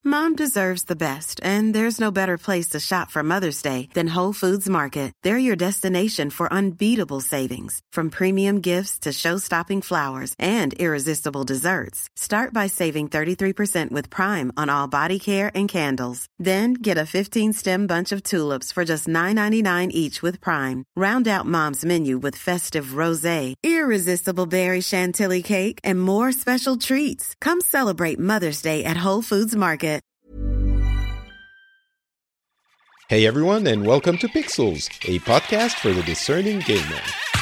Mom deserves the best, and there's no better place to shop for Mother's Day than Whole Foods Market. They're your destination for unbeatable savings, from premium gifts to show-stopping flowers and irresistible desserts. Start by saving 33% with Prime on all body care and candles. Then get a 15-stem bunch of tulips for just $9.99 each with Prime. Round out Mom's menu with festive rosé, irresistible berry chantilly cake, and more special treats. Come celebrate Mother's Day at Whole Foods Market. Hey everyone, and welcome to Pixels, a podcast for the discerning gamer.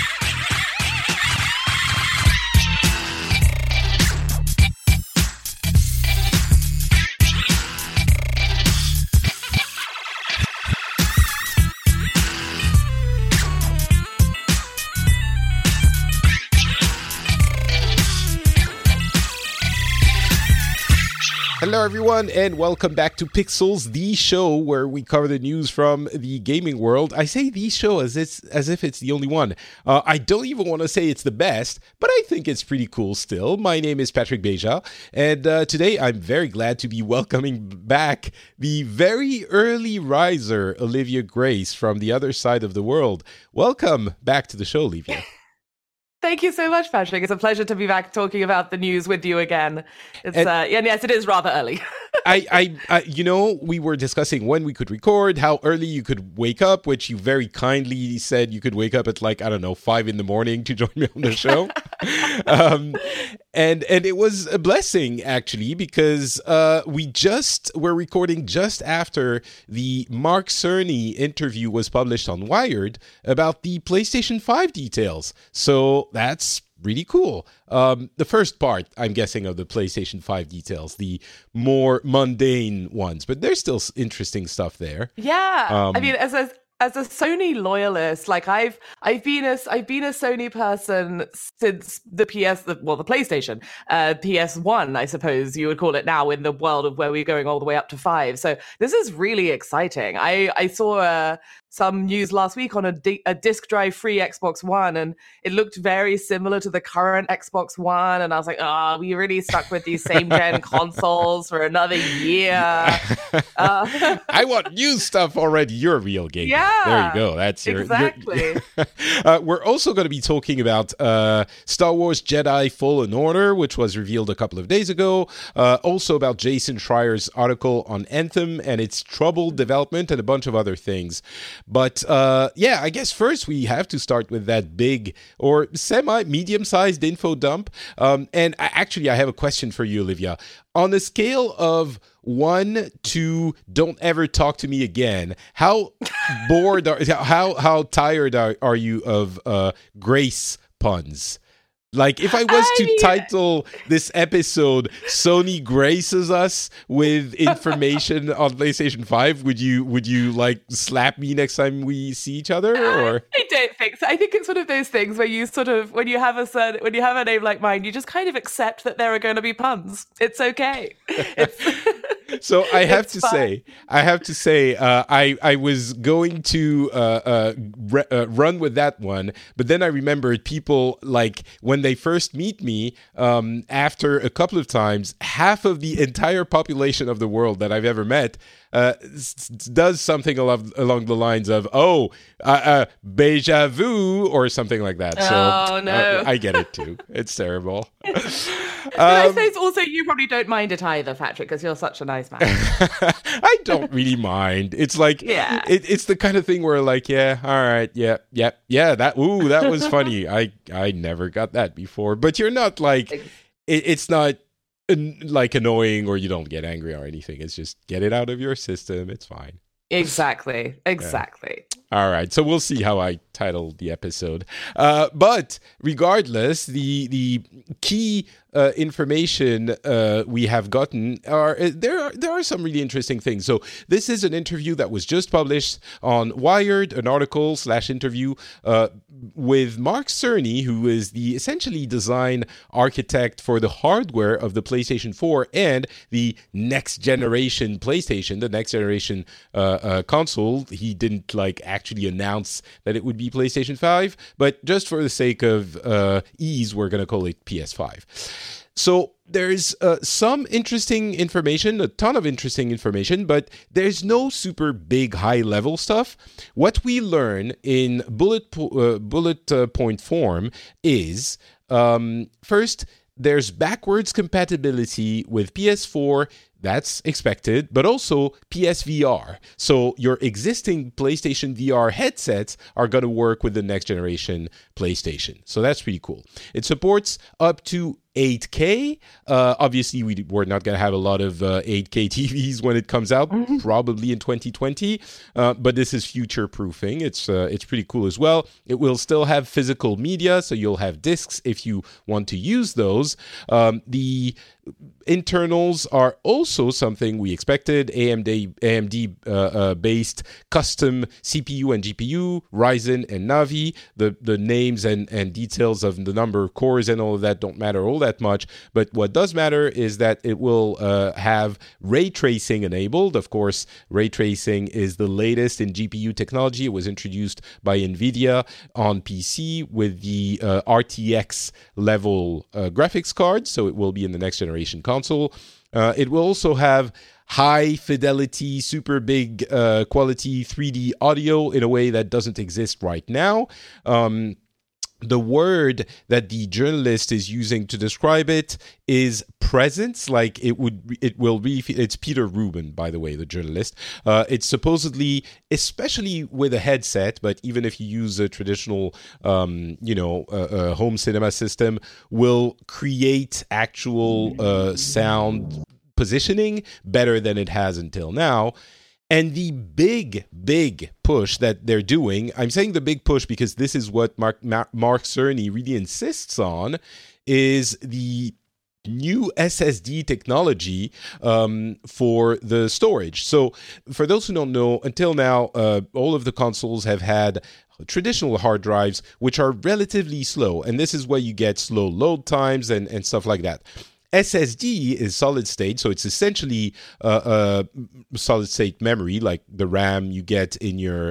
Hello everyone, and welcome back to Pixels, the show where we cover the news from the gaming world. I say the show as if it's the only one. I don't even want to say it's the best, but I think it's pretty cool still. My name is Patrick Beja, and today I'm very glad to be welcoming back the very early riser, Olivia Grace, from the other side of the world. Welcome back to the show, Olivia. Thank you so much, Patrick. It's a pleasure to be back talking about the news with you again. It's yes, it is rather early. We were discussing when we could record, how early you could wake up, which you very kindly said you could wake up at 5 in the morning to join me on the show. And it was a blessing, actually, because we're recording just after the Mark Cerny interview was published on Wired about the PlayStation 5 details. So that's really cool. The first part, I'm guessing, of the PlayStation 5 details, the more mundane ones, but there's still interesting stuff there. Yeah. I mean, as a Sony loyalist, I've been a Sony person since the PlayStation, PS1, I suppose you would call it now, in the world of where we're going all the way up to 5. So this is really exciting. I saw some news last week on a disk drive free Xbox One, and it looked very similar to the current Xbox One, and I was like, we really stuck with these same gen consoles for another year. I want new stuff already. You're a real gamer. Yeah, there you go. That's exactly. We're also going to be talking about Star Wars Jedi Fallen Order, which was revealed a couple of days ago. Also about Jason Schreier's article on Anthem and its troubled development, and a bunch of other things. But I guess first we have to start with that big or medium-sized info dump. And I have a question for you, Olivia. On a scale of 1 to don't ever talk to me again, how bored how tired are you of Grace puns? Like, if I was to title this episode "Sony Graces Us with Information on PlayStation 5," would you slap me next time we see each other? Or I don't think so. I think it's one of those things where you sort of, when you have a name like mine, you just kind of accept that there are going to be puns. It's okay. So I have to say, I was going to run with that one, but then I remembered people, when they first meet me, after a couple of times, half of the entire population of the world that I've ever met does something along the lines of, déjà vu, or something like that. So no. I get it too. It's terrible. But I suppose also you probably don't mind it either, Patrick, because you're such a nice man. I don't really mind. It's it's the kind of thing where all right, that was funny. I never got that before. But you're not it's not annoying, or you don't get angry or anything. It's just get it out of your system. It's fine. Exactly. Yeah. All right, so we'll see how I title the episode. But regardless, the key information we have gotten are there are some really interesting things. So this is an interview that was just published on Wired, an article/interview with Mark Cerny, who is the essentially design architect for the hardware of the PlayStation 4 and the next generation PlayStation, the next generation console. He didn't actually announce that it would be PlayStation 5, but just for the sake of ease, we're going to call it PS5. So there's some interesting information, a ton of interesting information, but there's no super big high-level stuff. What we learn in bullet point form is, first, there's backwards compatibility with PS4. That's expected, but also PSVR. So your existing PlayStation VR headsets are going to work with the next generation PlayStation. So that's pretty cool. It supports up to 8K. Obviously, we're not going to have a lot of 8K TVs when it comes out, probably in 2020. But this is future proofing. It's pretty cool as well. It will still have physical media, so you'll have discs if you want to use those. The internals are also something we expected. AMD based custom CPU and GPU, Ryzen and Navi. The names and details of the number of cores and all of that don't matter all that much, but what does matter is that it will have ray tracing enabled. Of course, ray tracing is the latest in GPU technology. It was introduced by NVIDIA on PC with the RTX level graphics card, so it will be in the next generation console. It will also have high fidelity, super big quality 3D audio in a way that doesn't exist right now. The word that the journalist is using to describe it is presence, like it's Peter Rubin, by the way, the journalist. It's supposedly, especially with a headset, but even if you use a traditional, home cinema system, will create actual sound positioning better than it has until now. And the big push that they're doing, I'm saying the big push because this is what Mark Cerny really insists on, is the new SSD technology for the storage. So for those who don't know, until now, all of the consoles have had traditional hard drives, which are relatively slow. And this is where you get slow load times and stuff like that. SSD is solid state, so it's essentially solid state memory, like the RAM you get in your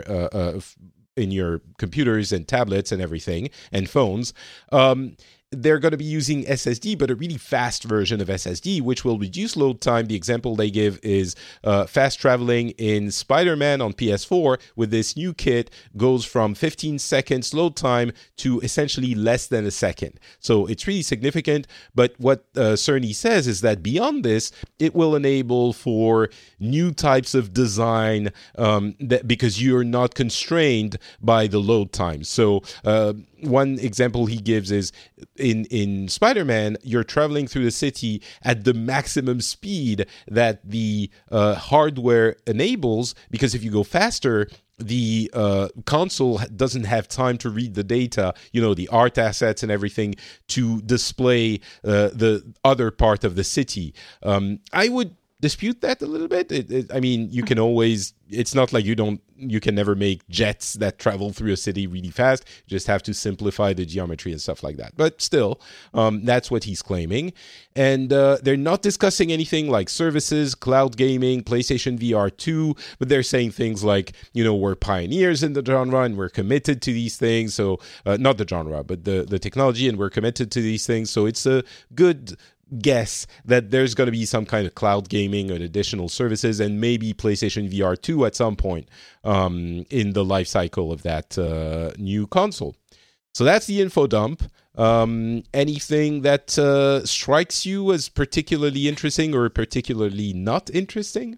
computers and tablets and everything, and phones. They're going to be using SSD, but a really fast version of SSD, which will reduce load time. The example they give is fast traveling in Spider-Man on PS4 with this new kit goes from 15 seconds load time to essentially less than a second. So it's really significant. But what Cerny says is that beyond this, it will enable for new types of design because you're not constrained by the load time. So one example he gives is in Spider-Man, you're traveling through the city at the maximum speed that the hardware enables, because if you go faster, the console doesn't have time to read the data, the art assets and everything, to display the other part of the city. I would dispute that a little bit. You can always, it's not like you can never make jets that travel through a city really fast. You just have to simplify the geometry and stuff like that. But still, that's what he's claiming. And they're not discussing anything like services, cloud gaming, PlayStation VR 2, but they're saying things like, we're pioneers in the genre and we're committed to these things. So not the genre, but the technology, and we're committed to these things. So it's a good guess that there's going to be some kind of cloud gaming and additional services, and maybe PlayStation VR 2 at some point in the life cycle of that new console. So that's the info dump. Anything that strikes you as particularly interesting or particularly not interesting?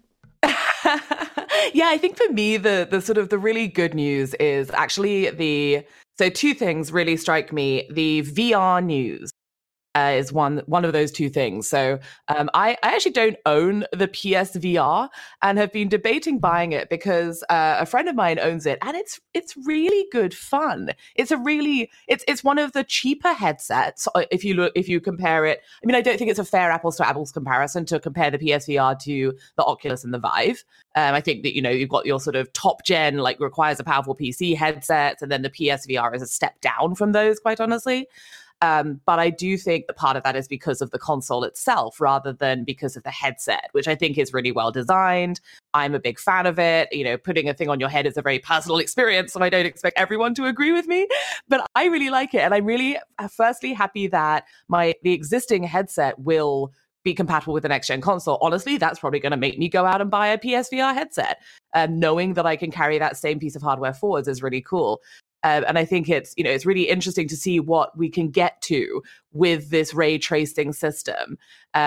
Yeah, I think for me, the sort of the really good news is actually so two things really strike me. The VR news is one of those two things. So I actually don't own the PSVR and have been debating buying it because a friend of mine owns it, and it's really good fun. It's one of the cheaper headsets if you compare it. I mean, I don't think it's a fair apples to apples comparison to compare the PSVR to the Oculus and the Vive. I think that you've got your sort of top gen, like, requires a powerful PC headset, and then the PSVR is a step down from those, quite honestly. But I do think that part of that is because of the console itself rather than because of the headset, which I think is really well designed. I'm a big fan of it. You know, putting a thing on your head is a very personal experience, so I don't expect everyone to agree with me, but I really like it. And I'm really firstly happy that the existing headset will be compatible with the next gen console. Honestly, that's probably going to make me go out and buy a PSVR headset. Knowing that I can carry that same piece of hardware forwards is really cool. And I think it's really interesting to see what we can get to with this ray tracing system,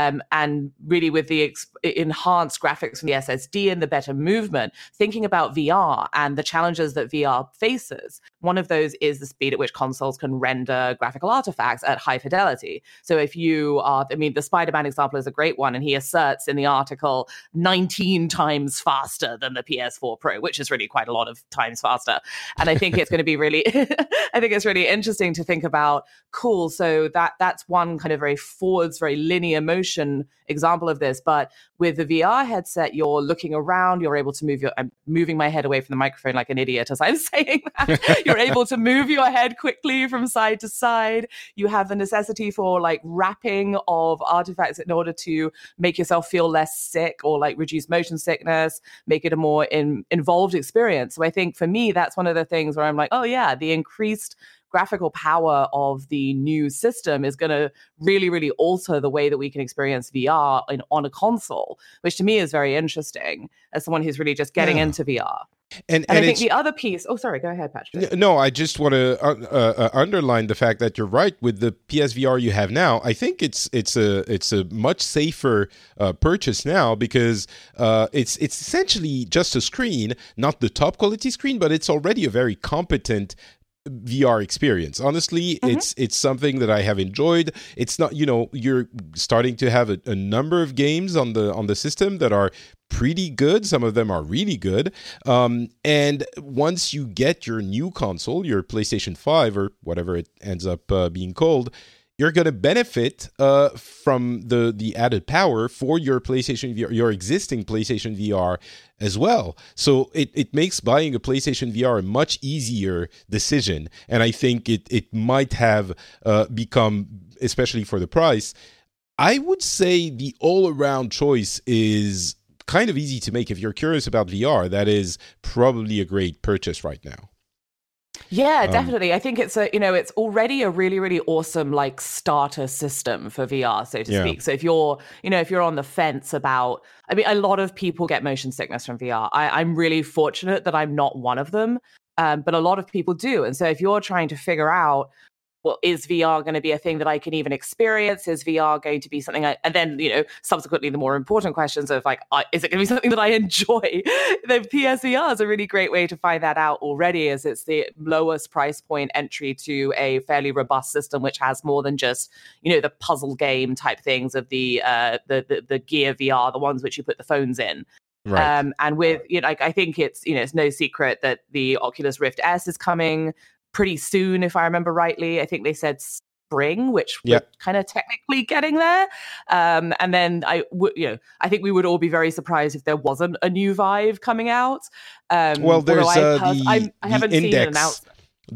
and really with the enhanced graphics from the SSD and the better movement. Thinking about VR and the challenges that VR faces, one of those is the speed at which consoles can render graphical artifacts at high fidelity. So if you are, the Spider-Man example is a great one, and he asserts in the article 19 times faster than the PS4 Pro, which is really quite a lot of times faster. And I think it's going to be really, I think it's really interesting to think about, cool, so that's one kind of very forwards, very linear motion example of this. But with the VR headset, you're looking around, you're able to I'm moving my head away from the microphone like an idiot as I'm saying that. You're able to move your head quickly from side to side. You have the necessity for like wrapping of artifacts in order to make yourself feel less sick or like reduce motion sickness, make it a more involved experience. So I think for me, that's one of the things where I'm like, oh yeah, the increased graphical power of the new system is going to really, really alter the way that we can experience VR on a console, which to me is very interesting as someone who's really just getting into VR. And I think the other piece... Oh, sorry, go ahead, Patrick. No, I just want to underline the fact that you're right. With the PSVR you have now, I think it's a much safer purchase now, because it's essentially just a screen, not the top quality screen, but it's already a very competent VR experience. Honestly, it's something that I have enjoyed. It's not, you're starting to have a number of games on the system that are pretty good. Some of them are really good. And once you get your new console, your PlayStation 5 or whatever it ends up being called, you're going to benefit from the added power for your PlayStation VR, your existing PlayStation VR as well. So it makes buying a PlayStation VR a much easier decision. And I think it might have become, especially for the price, I would say the all-around choice is kind of easy to make. If you're curious about VR, that is probably a great purchase right now. Yeah, definitely. I think it's it's already a really, really awesome like starter system for VR, so to speak. So if you're on the fence about, a lot of people get motion sickness from VR. I'm really fortunate that I'm not one of them, but a lot of people do. And so if you're trying to figure out, well, is VR going to be a thing that I can even experience? Is VR going to be something and then, subsequently the more important questions of like, is it going to be something that I enjoy? The PSVR is a really great way to find that out already, as it's the lowest price point entry to a fairly robust system, which has more than just, the puzzle game type things of the Gear VR, the ones which you put the phones in. Right. And with, I think it's, it's no secret that the Oculus Rift S is coming pretty soon, if I remember rightly. I think they said spring, which we're kind of technically getting there. And then I think we would all be very surprised if there wasn't a new Vive coming out. Well, there's I haven't seen an announcement.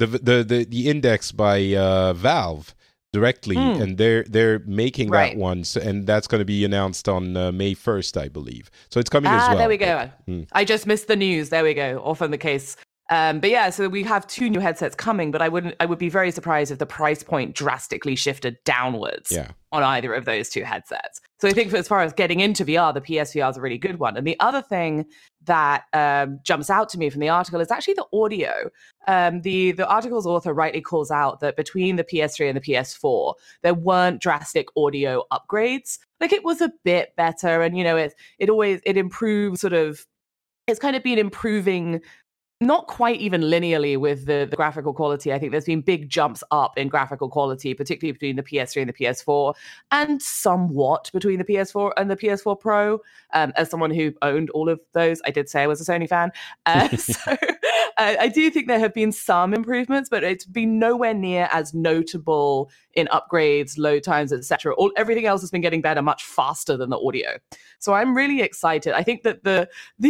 The Index by Valve directly, and they're making that one, and that's going to be announced on May 1st, I believe. So it's coming as well. There we go. I just missed the news. There we go. Often the case. But yeah, so we have 2 new headsets coming, but I would be very surprised if the price point drastically shifted downwards on either of those 2 headsets. So I think as far as getting into VR, the PSVR is a really good one. And the other thing that jumps out to me from the article is actually the audio. The article's author rightly calls out that between the PS3 and the PS4, there weren't drastic audio upgrades. Like, it was a bit better, and it improves sort of. It's kind of been improving. Not quite even linearly with the graphical quality. I think there's been big jumps up in graphical quality, particularly between the PS3 and the PS4, and somewhat between the PS4 and the PS4 Pro. As someone who owned all of those, I did say I was a Sony fan. So I do think there have been some improvements, but it's been nowhere near as notable in upgrades, load times, etc. Everything else has been getting better much faster than the audio. So I'm really excited. I think that the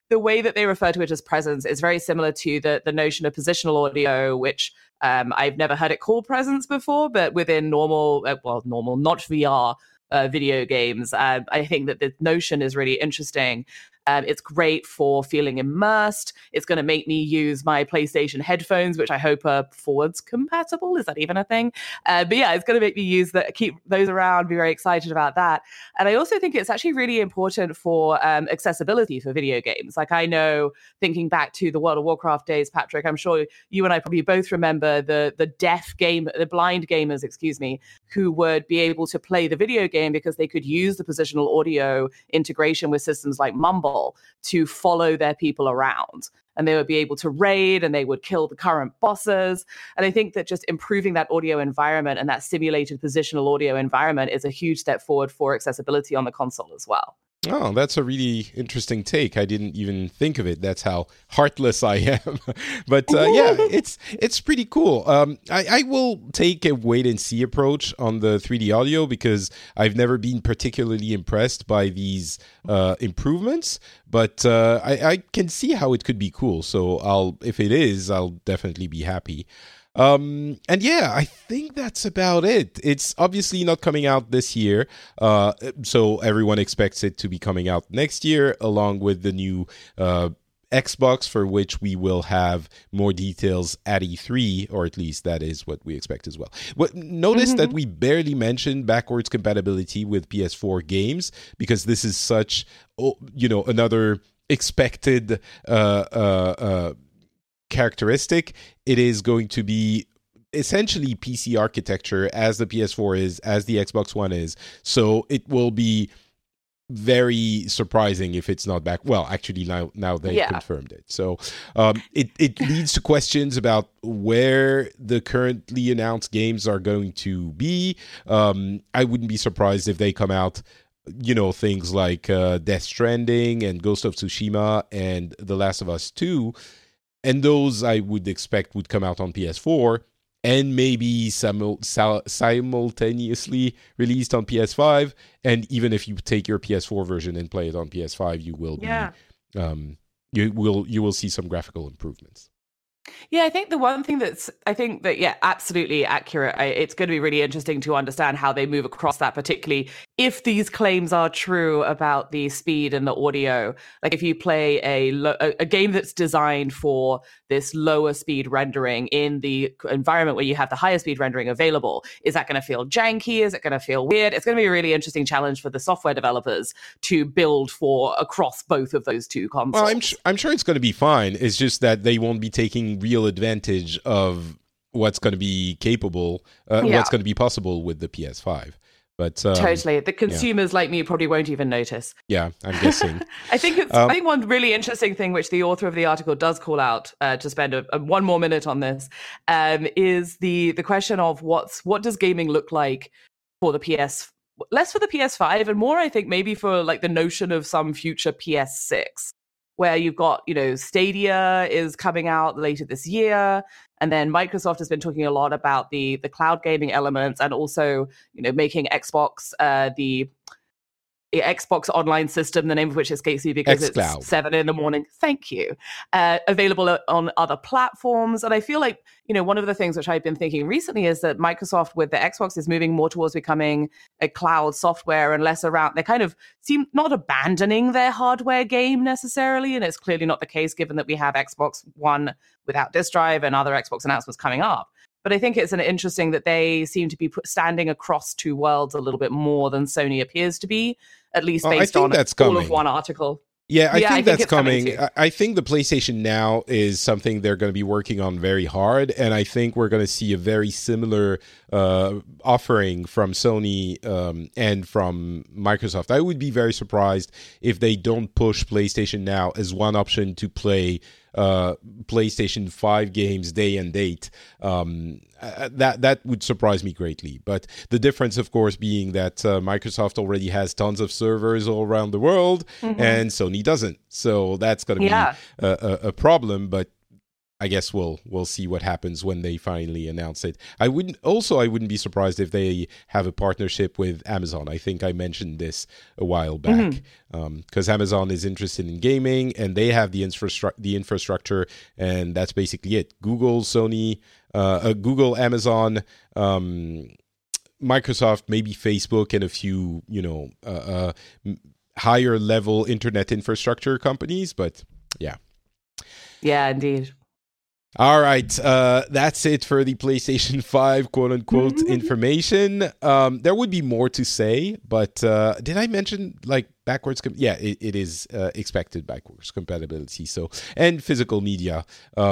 the way that they refer to it as presence is very similar to the notion of positional audio, which I've never heard it called presence before, but within normal, not VR video games, I think that the notion is really interesting. It's great for feeling immersed. It's going to make me use my PlayStation headphones, which I hope are forwards compatible. Is that even a thing? But yeah, it's going to make me keep those around, be very excited about that. And I also think it's actually really important for accessibility for video games. Like I know, thinking back to the World of Warcraft days, Patrick, I'm sure you and I probably both remember the blind gamers, who would be able to play the video game because they could use the positional audio integration with systems like Mumble to follow their people around, and they would be able to raid and they would kill the current bosses. And I think that just improving that audio environment and that simulated positional audio environment is a huge step forward for accessibility on the console as well. Oh, that's a really interesting take. I didn't even think of it. That's how heartless I am. But yeah, it's pretty cool. I will take a wait and see approach on the 3D audio because I've never been particularly impressed by these improvements. But I can see how it could be cool. So if it is, I'll definitely be happy. And yeah, I think that's about it. It's obviously not coming out this year, so everyone expects it to be coming out next year, along with the new Xbox, for which we will have more details at E3, or at least that is what we expect as well. But notice that we barely mentioned backwards compatibility with PS4 games, because this is such, another expected characteristic. It is going to be essentially PC architecture as the PS4 is, as the Xbox One is. So it will be very surprising if it's not back. Well, actually now they've confirmed it. So it leads to questions about where the currently announced games are going to be. I wouldn't be surprised if they come out, things like Death Stranding and Ghost of Tsushima and The Last of Us 2. And those I would expect would come out on PS4 and maybe simultaneously released on PS5. And even if you take your PS4 version and play it on PS5, you will you will see some graphical improvements. Yeah, I think the one thing absolutely accurate. It's going to be really interesting to understand how they move across that, particularly if these claims are true about the speed and the audio. Like if you play a game that's designed for this lower speed rendering in the environment where you have the higher speed rendering available, is that going to feel janky? Is it going to feel weird? It's going to be a really interesting challenge for the software developers to build for across both of those two consoles. Well, I'm sure it's going to be fine. It's just that they won't be taking real advantage of what's going to be capable, what's going to be possible with the PS5. But totally, the consumers like me probably won't even notice. Yeah, I'm guessing. I think one really interesting thing, which the author of the article does call out, to spend one more minute on this, is the question of what does gaming look like for the PS, less for the PS5 and more, I think, maybe for like the notion of some future PS6. Where you've got, Stadia is coming out later this year. And then Microsoft has been talking a lot about the cloud gaming elements and also, making Xbox the Xbox online system, the name of which escapes me because xCloud. It's 7 a.m. Thank you. Available on other platforms. And I feel like, one of the things which I've been thinking recently is that Microsoft with the Xbox is moving more towards becoming a cloud software and less around, they kind of seem not abandoning their hardware game necessarily. And it's clearly not the case given that we have Xbox One without disk drive and other Xbox announcements coming up. But I think it's an interesting that they seem to be standing across two worlds a little bit more than Sony appears to be, at least based on all of one article. Yeah, I think that's coming. I think the PlayStation Now is something they're going to be working on very hard, and I think we're going to see a very similar offering from Sony and from Microsoft. I would be very surprised if they don't push PlayStation Now as one option to play PlayStation 5 games day and date. That would surprise me greatly. But the difference, of course, being that Microsoft already has tons of servers all around the world, and Sony doesn't. So that's going to be a problem. But I guess we'll see what happens when they finally announce it. I wouldn't be surprised if they have a partnership with Amazon. I think I mentioned this a while back, because Amazon is interested in gaming and they have the infrastructure, and that's basically it. Google, Sony, Google, Amazon, Microsoft, maybe Facebook, and a few higher level internet infrastructure companies, but yeah. Yeah, indeed. All right, that's it for the PlayStation 5 quote-unquote information. There would be more to say, but did I mention like backwards? It is expected backwards compatibility. So, and physical media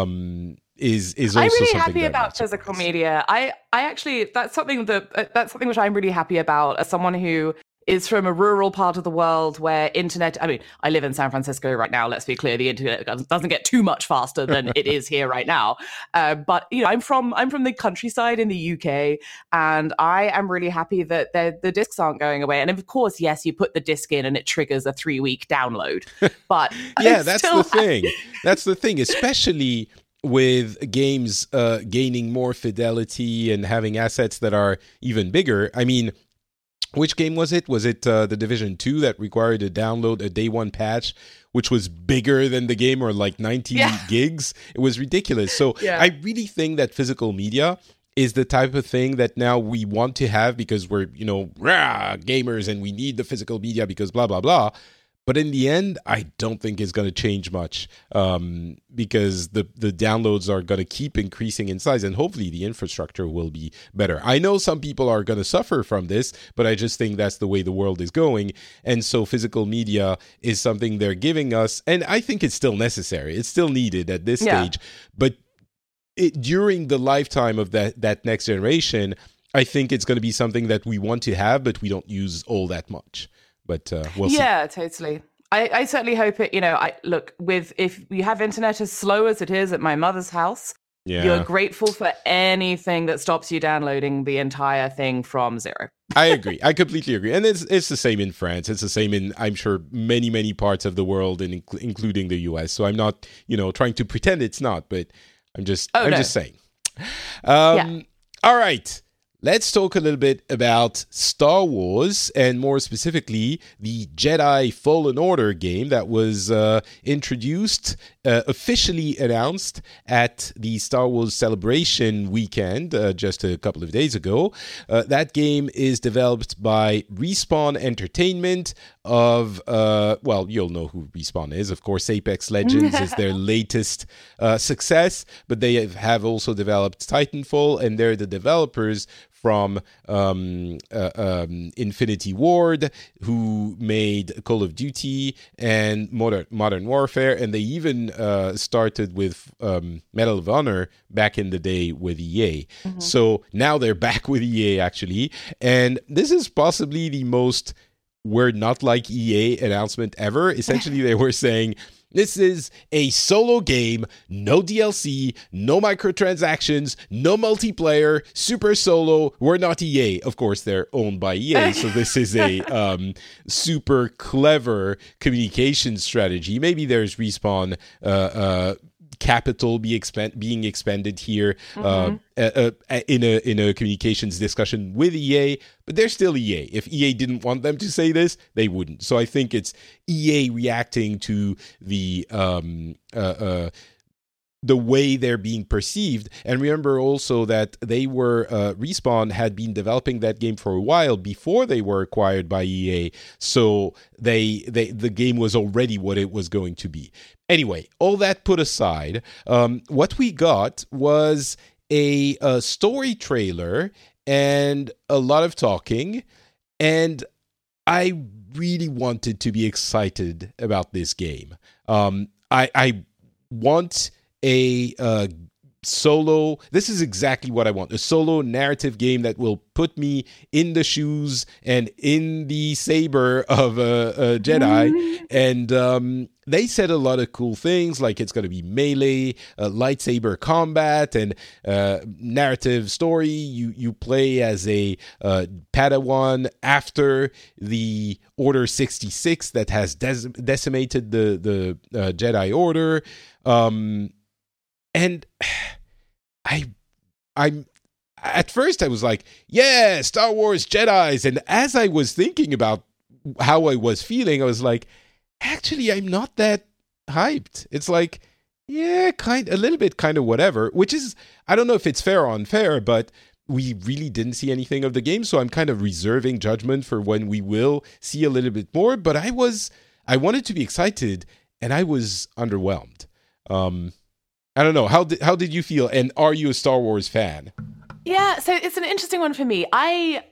is also I'm really something happy about physical media. I actually that's something which I'm really happy about as someone who is from a rural part of the world where internet, I mean, I live in San Francisco right now, let's be clear, the internet doesn't get too much faster than it is here right now. But, I'm from the countryside in the UK, and I am really happy that the discs aren't going away. And of course, yes, you put the disc in and it triggers a 3-week download. But yeah, that's the thing. That's the thing, especially with games gaining more fidelity and having assets that are even bigger. I mean, which game was it? Was it The Division 2 that required to download a day one patch, which was bigger than the game, or like 90 gigs? It was ridiculous. So I really think that physical media is the type of thing that now we want to have because we're, gamers and we need the physical media because blah, blah, blah. But in the end, I don't think it's going to change much because the downloads are going to keep increasing in size, and hopefully the infrastructure will be better. I know some people are going to suffer from this, but I just think that's the way the world is going. And so physical media is something they're giving us, and I think it's still necessary. It's still needed at this stage. But during the lifetime of that next generation, I think it's going to be something that we want to have, but we don't use all that much. But we'll see. Yeah, totally. I certainly hope it, if you have internet as slow as it is at my mother's house, you're grateful for anything that stops you downloading the entire thing from zero. I agree. I completely agree. And it's the same in France. It's the same in, I'm sure, many, many parts of the world, and including the US. So I'm not, trying to pretend it's not, but I'm just saying. All right. Let's talk a little bit about Star Wars, and more specifically, the Jedi Fallen Order game that was introduced, officially announced at the Star Wars Celebration weekend just a couple of days ago. That game is developed by Respawn Entertainment of, you'll know who Respawn is. Of course, Apex Legends is their latest success, but they have also developed Titanfall, and they're the developers from Infinity Ward, who made Call of Duty and Modern Warfare, and they even started with Medal of Honor back in the day with EA. Mm-hmm. So now they're back with EA, actually, and this is possibly the most "we're not like EA" announcement ever. Essentially, they were saying, this is a solo game, no DLC, no microtransactions, no multiplayer, super solo. We're not EA. Of course, they're owned by EA, so this is a super clever communication strategy. Maybe there's Respawn capital being expended here in a communications discussion with EA, but they're still EA. If EA didn't want them to say this, they wouldn't. So I think it's EA reacting to the way they're being perceived. And remember also that they were Respawn had been developing that game for a while before they were acquired by EA, so the game was already what it was going to be. Anyway, all that put aside, what we got was a story trailer and a lot of talking, and I really wanted to be excited about this game. I want a solo. This is exactly what I want. A solo narrative game that will put me in the shoes and in the saber of a Jedi. And they said a lot of cool things, like it's going to be melee, lightsaber combat, and narrative story. You play as a Padawan after the Order 66 that has decimated the Jedi Order. And I'm at first I was like, yeah, Star Wars Jedis. And as I was thinking about how I was feeling, I was like, actually, I'm not that hyped. It's like, yeah, a little bit kind of whatever, which is, I don't know if it's fair or unfair, but we really didn't see anything of the game. So I'm kind of reserving judgment for when we will see a little bit more. But I wanted to be excited and I was underwhelmed. I don't know. How did you feel? And are you a Star Wars fan? Yeah, so it's an interesting one for me. I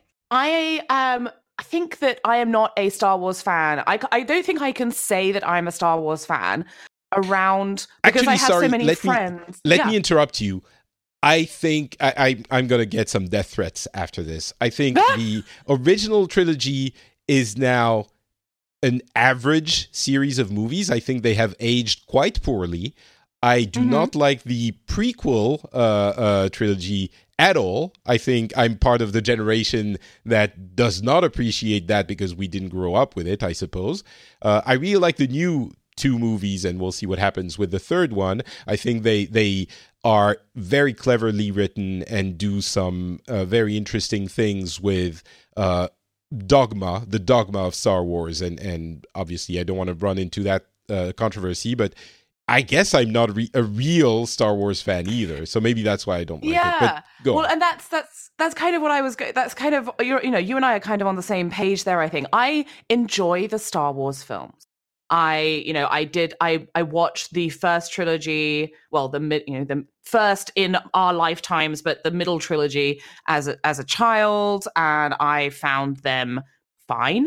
think that I am not a Star Wars fan. I don't think I can say that I'm a Star Wars fan because actually, I have so many friends. Let me interrupt you. I think I'm going to get some death threats after this. I think the original trilogy is now an average series of movies. I think they have aged quite poorly. I do not like the prequel trilogy at all. I think I'm part of the generation that does not appreciate that because we didn't grow up with it, I suppose. I really like the new two movies, and we'll see what happens with the third one. I think they are very cleverly written and do some very interesting things with the dogma of Star Wars. And obviously, I don't want to run into that controversy, but I guess I'm not a real Star Wars fan either, so maybe that's why I don't like it. But go on. And that's kind of what I was. That's kind of you and I are kind of on the same page there. I think I enjoy the Star Wars films. I watched the first trilogy. Well, the first in our lifetimes, but the middle trilogy as a child, and I found them fine.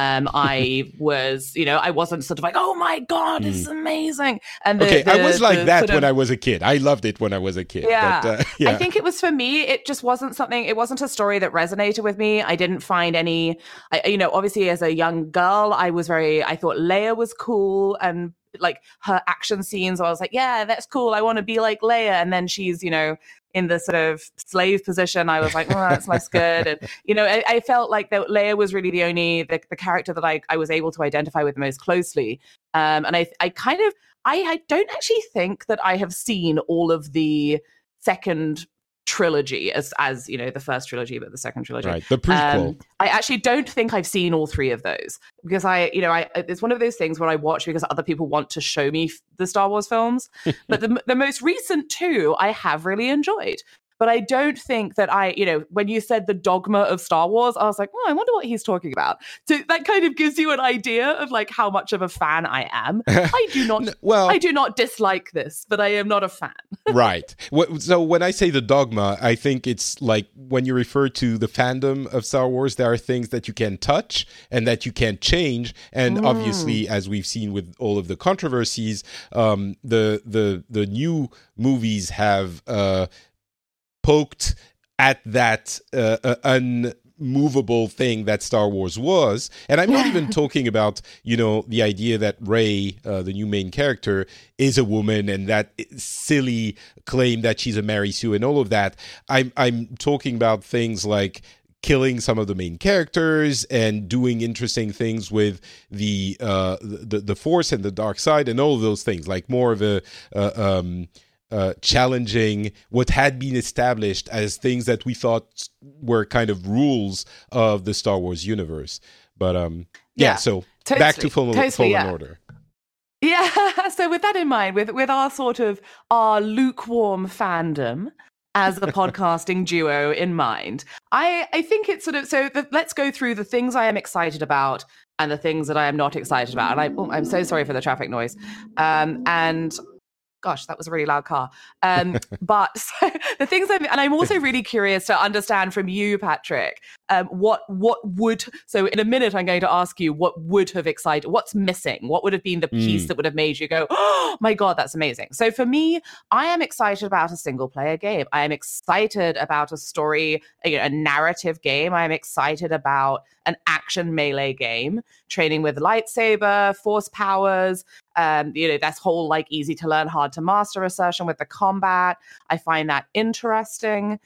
I was, I wasn't sort of like, oh my God, this is amazing. And I was like that when I was a kid. I loved it when I was a kid. Yeah. But, I think it was for me, it just wasn't it wasn't a story that resonated with me. I didn't find any, obviously as a young girl, I thought Leia was cool and like her action scenes. I was like, yeah, that's cool. I want to be like Leia. And then she's, in the sort of slave position, I was like, oh, that's less good. And, I felt like that Leia was really the character that I was able to identify with most closely. And I don't actually think that I have seen all of the second trilogy as the first trilogy, but the second trilogy, right? The prequel. I actually don't think I've seen all three of those because it's one of those things where I watch because other people want to show me the Star Wars films. But the most recent two I have really enjoyed. But I don't think that when you said the dogma of Star Wars, I was like, I wonder what he's talking about. So that kind of gives you an idea of like how much of a fan I am. I do not dislike this, but I am not a fan. Right. So when I say the dogma, I think it's like when you refer to the fandom of Star Wars, there are things that you can touch and that you can't change. And obviously, as we've seen with all of the controversies, the new movies have poked at that unmovable thing that Star Wars was. And I'm not even talking about, the idea that Rey, the new main character, is a woman and that silly claim that she's a Mary Sue and all of that. I'm talking about things like killing some of the main characters and doing interesting things with the Force and the dark side and all of those things, like more of a challenging what had been established as things that we thought were kind of rules of the Star Wars universe. But so totally, back to Fallen Order. Yeah, so with that in mind, with our sort of our lukewarm fandom as a podcasting duo in mind, I think it's sort of, let's go through the things I am excited about and the things that I am not excited about. And I'm so sorry for the traffic noise. And gosh, that was a really loud car. But so the things I'm also really curious to understand from you, Patrick, so in a minute, I'm going to ask you what would have excited, what's missing? What would have been the piece that would have made you go, oh my God, that's amazing. So for me, I am excited about a single player game. I am excited about a story, a narrative game. I am excited about an action melee game, training with lightsaber, force powers, that's whole like easy to learn, hard to master assertion with the combat. I find that interesting.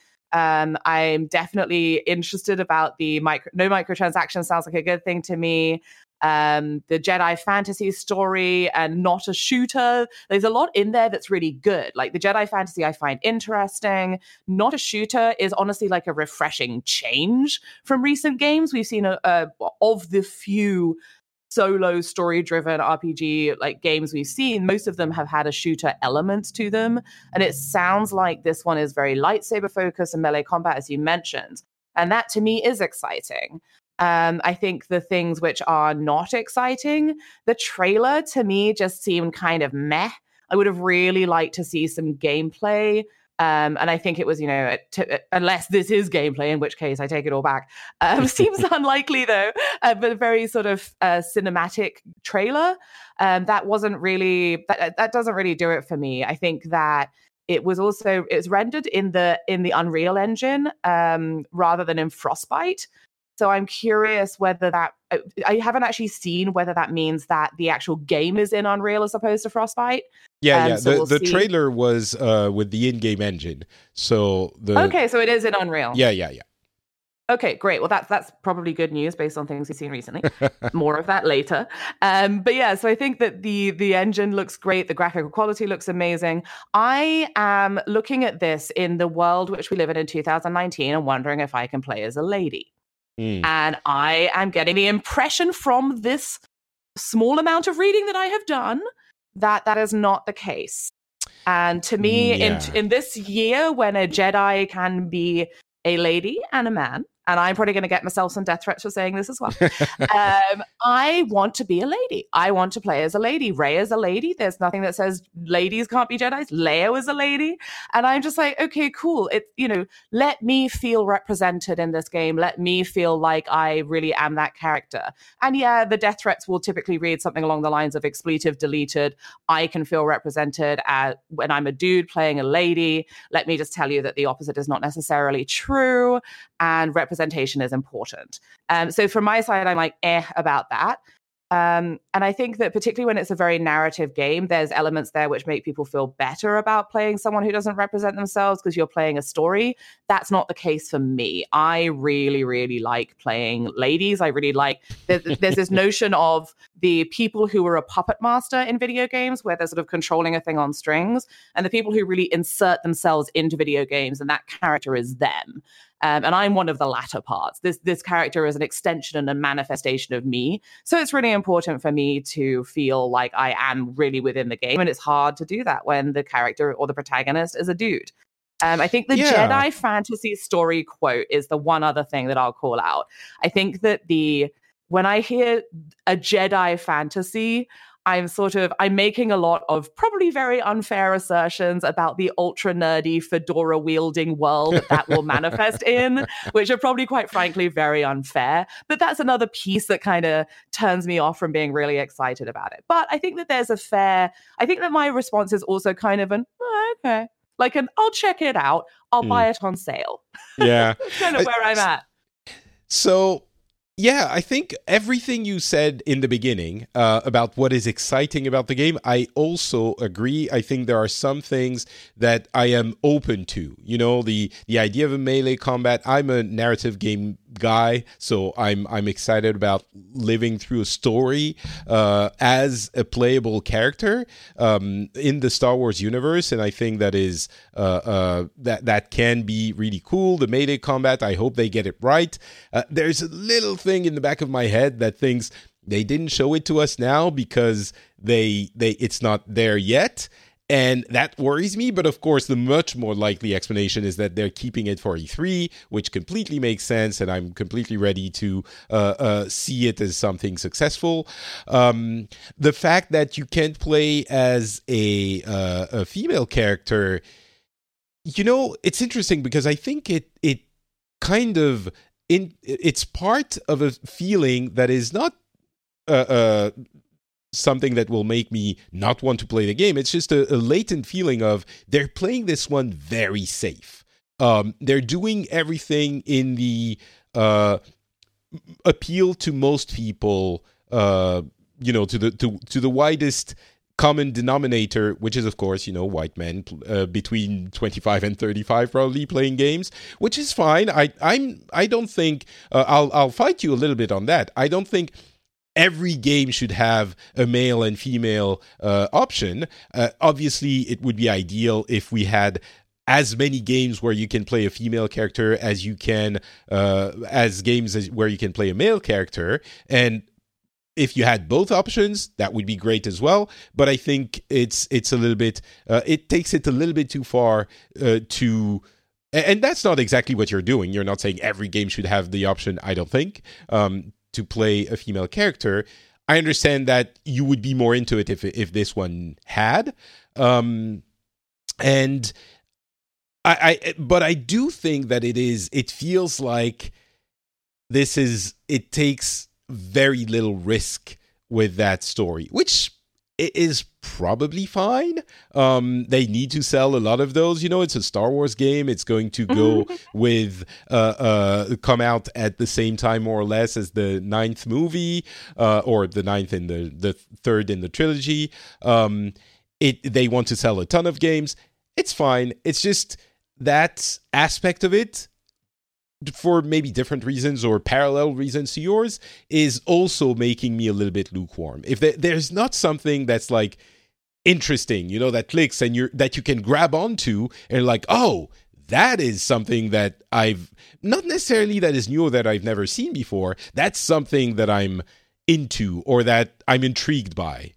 I'm definitely interested about the no microtransactions. Sounds like a good thing to me. the Jedi fantasy story, and not a shooter. There's a lot in there that's really good. Like the Jedi fantasy I find interesting. Not a shooter is honestly like a refreshing change from recent games. We've seen of the few solo story-driven RPG like games we've seen, most of them have had a shooter element to them, and it sounds like this one is very lightsaber focused and melee combat, as you mentioned, and that to me is exciting. I think the things which are not exciting, the trailer to me just seemed kind of meh. I would have really liked to see some gameplay. And I think it was, unless this is gameplay, in which case I take it all back. Seems unlikely though, but a very sort of cinematic trailer. That wasn't really, that doesn't really do it for me. I think that it's rendered in the Unreal Engine rather than in Frostbite. So I'm curious whether that, I haven't actually seen whether that means that the actual game is in Unreal as opposed to Frostbite. Yeah. So the trailer was with the in-game engine. So okay, so it is in Unreal. Yeah. Okay, great. Well, that's probably good news based on things we've seen recently. More of that later. But yeah, so I think that the engine looks great. The graphical quality looks amazing. I am looking at this in the world which we live in 2019 and wondering if I can play as a lady. And I am getting the impression from this small amount of reading that I have done that is not the case. And to me, in this year when a Jedi can be a lady and a man, and I'm probably going to get myself some death threats for saying this as well. I want to be a lady. I want to play as a lady. Rey is a lady. There's nothing that says ladies can't be Jedis. Leia is a lady. And I'm just like, okay, cool. Let me feel represented in this game. Let me feel like I really am that character. And yeah, the death threats will typically read something along the lines of expletive deleted. I can feel represented when I'm a dude playing a lady. Let me just tell you that the opposite is not necessarily true. And representation is important. So from my side, I'm like, about that. And I think that particularly when it's a very narrative game, there's elements there which make people feel better about playing someone who doesn't represent themselves because you're playing a story. That's not the case for me. I really, really like playing ladies. I really like, there's this notion of the people who are a puppet master in video games where they're sort of controlling a thing on strings, and the people who really insert themselves into video games, and that character is them. And I'm one of the latter parts. This character is an extension and a manifestation of me. So it's really important for me to feel like I am really within the game. And it's hard to do that when the character or the protagonist is a dude. I think the Jedi fantasy story quote is the one other thing that I'll call out. I think that when I hear a Jedi fantasy, I'm making a lot of probably very unfair assertions about the ultra nerdy fedora wielding world that will manifest in, which are probably quite frankly very unfair. But that's another piece that kind of turns me off from being really excited about it. But I think that I think that my response is also kind of okay. Like I'll check it out. I'll buy it on sale. Yeah. That's kind of where I'm at. So, yeah, I think everything you said in the beginning about what is exciting about the game, I also agree. I think there are some things that I am open to. The idea of a melee combat. I'm a narrative game guy, so I'm excited about living through a story as a playable character in the Star Wars universe, and I think that is that can be really cool. The melee combat, I hope they get it right. There's a little thing in the back of my head that thinks they didn't show it to us now because it's not there yet. And that worries me, but of course, the much more likely explanation is that they're keeping it for E3, which completely makes sense, and I'm completely ready to see it as something successful. The fact that you can't play as a female character, it's interesting because I think it kind of it's part of a feeling that is not something that will make me not want to play the game. It's just a latent feeling of they're playing this one very safe. They're doing everything in the appeal to most people, to the widest common denominator, which is, of course, white men between 25 and 35 probably playing games, which is fine. I don't think I'll fight you a little bit on that. I don't think every game should have a male and female option. Obviously, it would be ideal if we had as many games where you can play a female character as you can where you can play a male character. And if you had both options, that would be great as well. But I think it's a little bit, it takes it a little bit too far and that's not exactly what you're doing. You're not saying every game should have the option, I don't think, to play a female character. I understand that you would be more into it if this one had. But I do think that it feels like it takes very little risk with that story, which is probably fine. They need to sell a lot of those. It's a Star Wars game. It's going to go with come out at the same time, more or less, as the 9th movie, or the 9th and the 3rd in the trilogy. They want to sell a ton of games. It's fine. It's just that aspect of it, for maybe different reasons or parallel reasons to yours, is also making me a little bit lukewarm. If there's not something that's like interesting, that clicks and that you can grab onto and like, oh, that is something that I've not necessarily that is new or that I've never seen before. That's something that I'm into or that I'm intrigued by.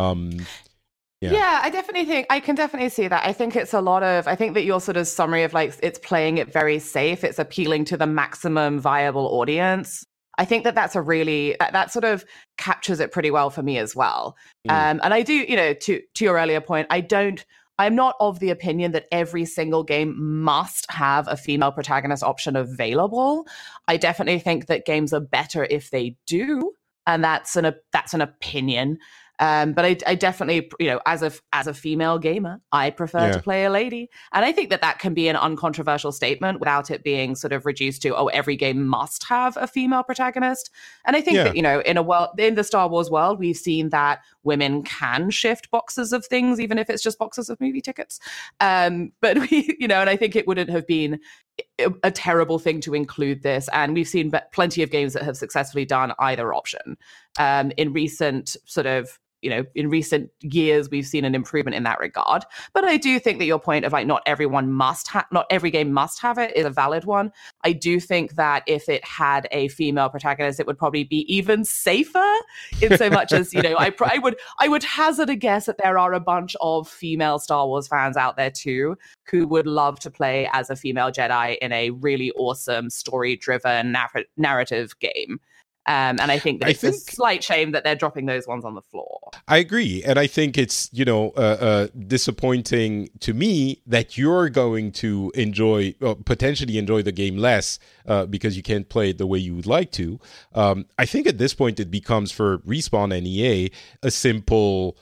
Yeah, I can definitely see that. I think that your sort of summary of like, it's playing it very safe. It's appealing to the maximum viable audience. I think that that's that sort of captures it pretty well for me as well. And I do, to your earlier point, I'm not of the opinion that every single game must have a female protagonist option available. I definitely think that games are better if they do. And that's an opinion. But I definitely, as a female gamer, I prefer to play a lady. And I think that can be an uncontroversial statement without it being sort of reduced to, every game must have a female protagonist. And I think that, in the Star Wars world, we've seen that women can shift boxes of things, even if it's just boxes of movie tickets. But and I think it wouldn't have been a terrible thing to include this. And we've seen plenty of games that have successfully done either option. In recent in recent years, we've seen an improvement in that regard. But I do think that your point of like, not every game must have it is a valid one. I do think that if it had a female protagonist, it would probably be even safer in so much as, I would hazard a guess that there are a bunch of female Star Wars fans out there too, who would love to play as a female Jedi in a really awesome story-driven narrative game. And I think that it's a slight shame that they're dropping those ones on the floor. I agree. And I think it's, disappointing to me that you're going to potentially enjoy the game less because you can't play it the way you would like to. I think at this point it becomes, for Respawn and EA, a simple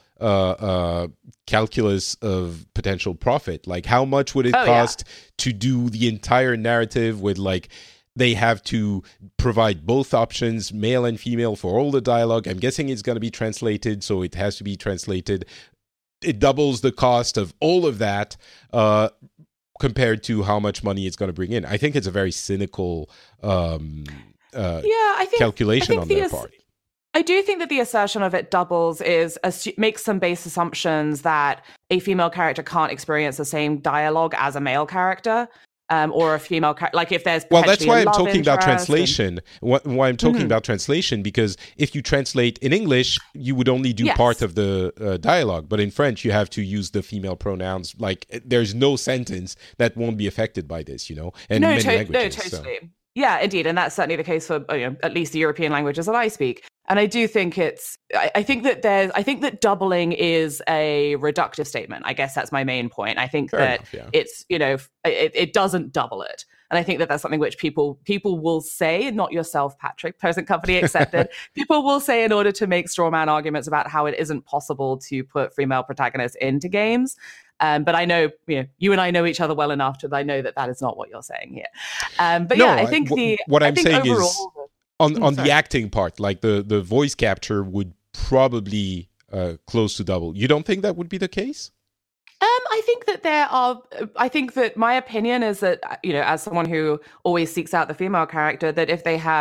calculus of potential profit. Like, how much would it cost to do the entire narrative with, like, they have to provide both options, male and female, for all the dialogue. I'm guessing it's going to be translated, so it has to be translated. It doubles the cost of all of that compared to how much money it's going to bring in. I think it's a very cynical calculation on their part. I do think that the assertion of it doubles makes some base assumptions that a female character can't experience the same dialogue as a male character. Or a female character, like if there's that's why I'm talking about translation. Why I'm talking about translation, because if you translate in English, you would only do part of the dialogue, but in French, you have to use the female pronouns. Like, there's no sentence that won't be affected by this, And many languages. No, totally. So. Yeah, indeed, and that's certainly the case for at least the European languages that I speak. And I do think I think that doubling is a reductive statement. I guess that's my main point. I think it's, it doesn't double it. And I think that that's something which people will say, not yourself, Patrick, present company accepted. People will say in order to make straw man arguments about how it isn't possible to put female protagonists into games. But I know, you and I know each other well enough I know that is not what you're saying here. But no, I think what I'm saying overall, is on the acting part, like the voice capture would probably close to double. You don't think that would be the case? I think that my opinion is that, as someone who always seeks out the female character, that if they have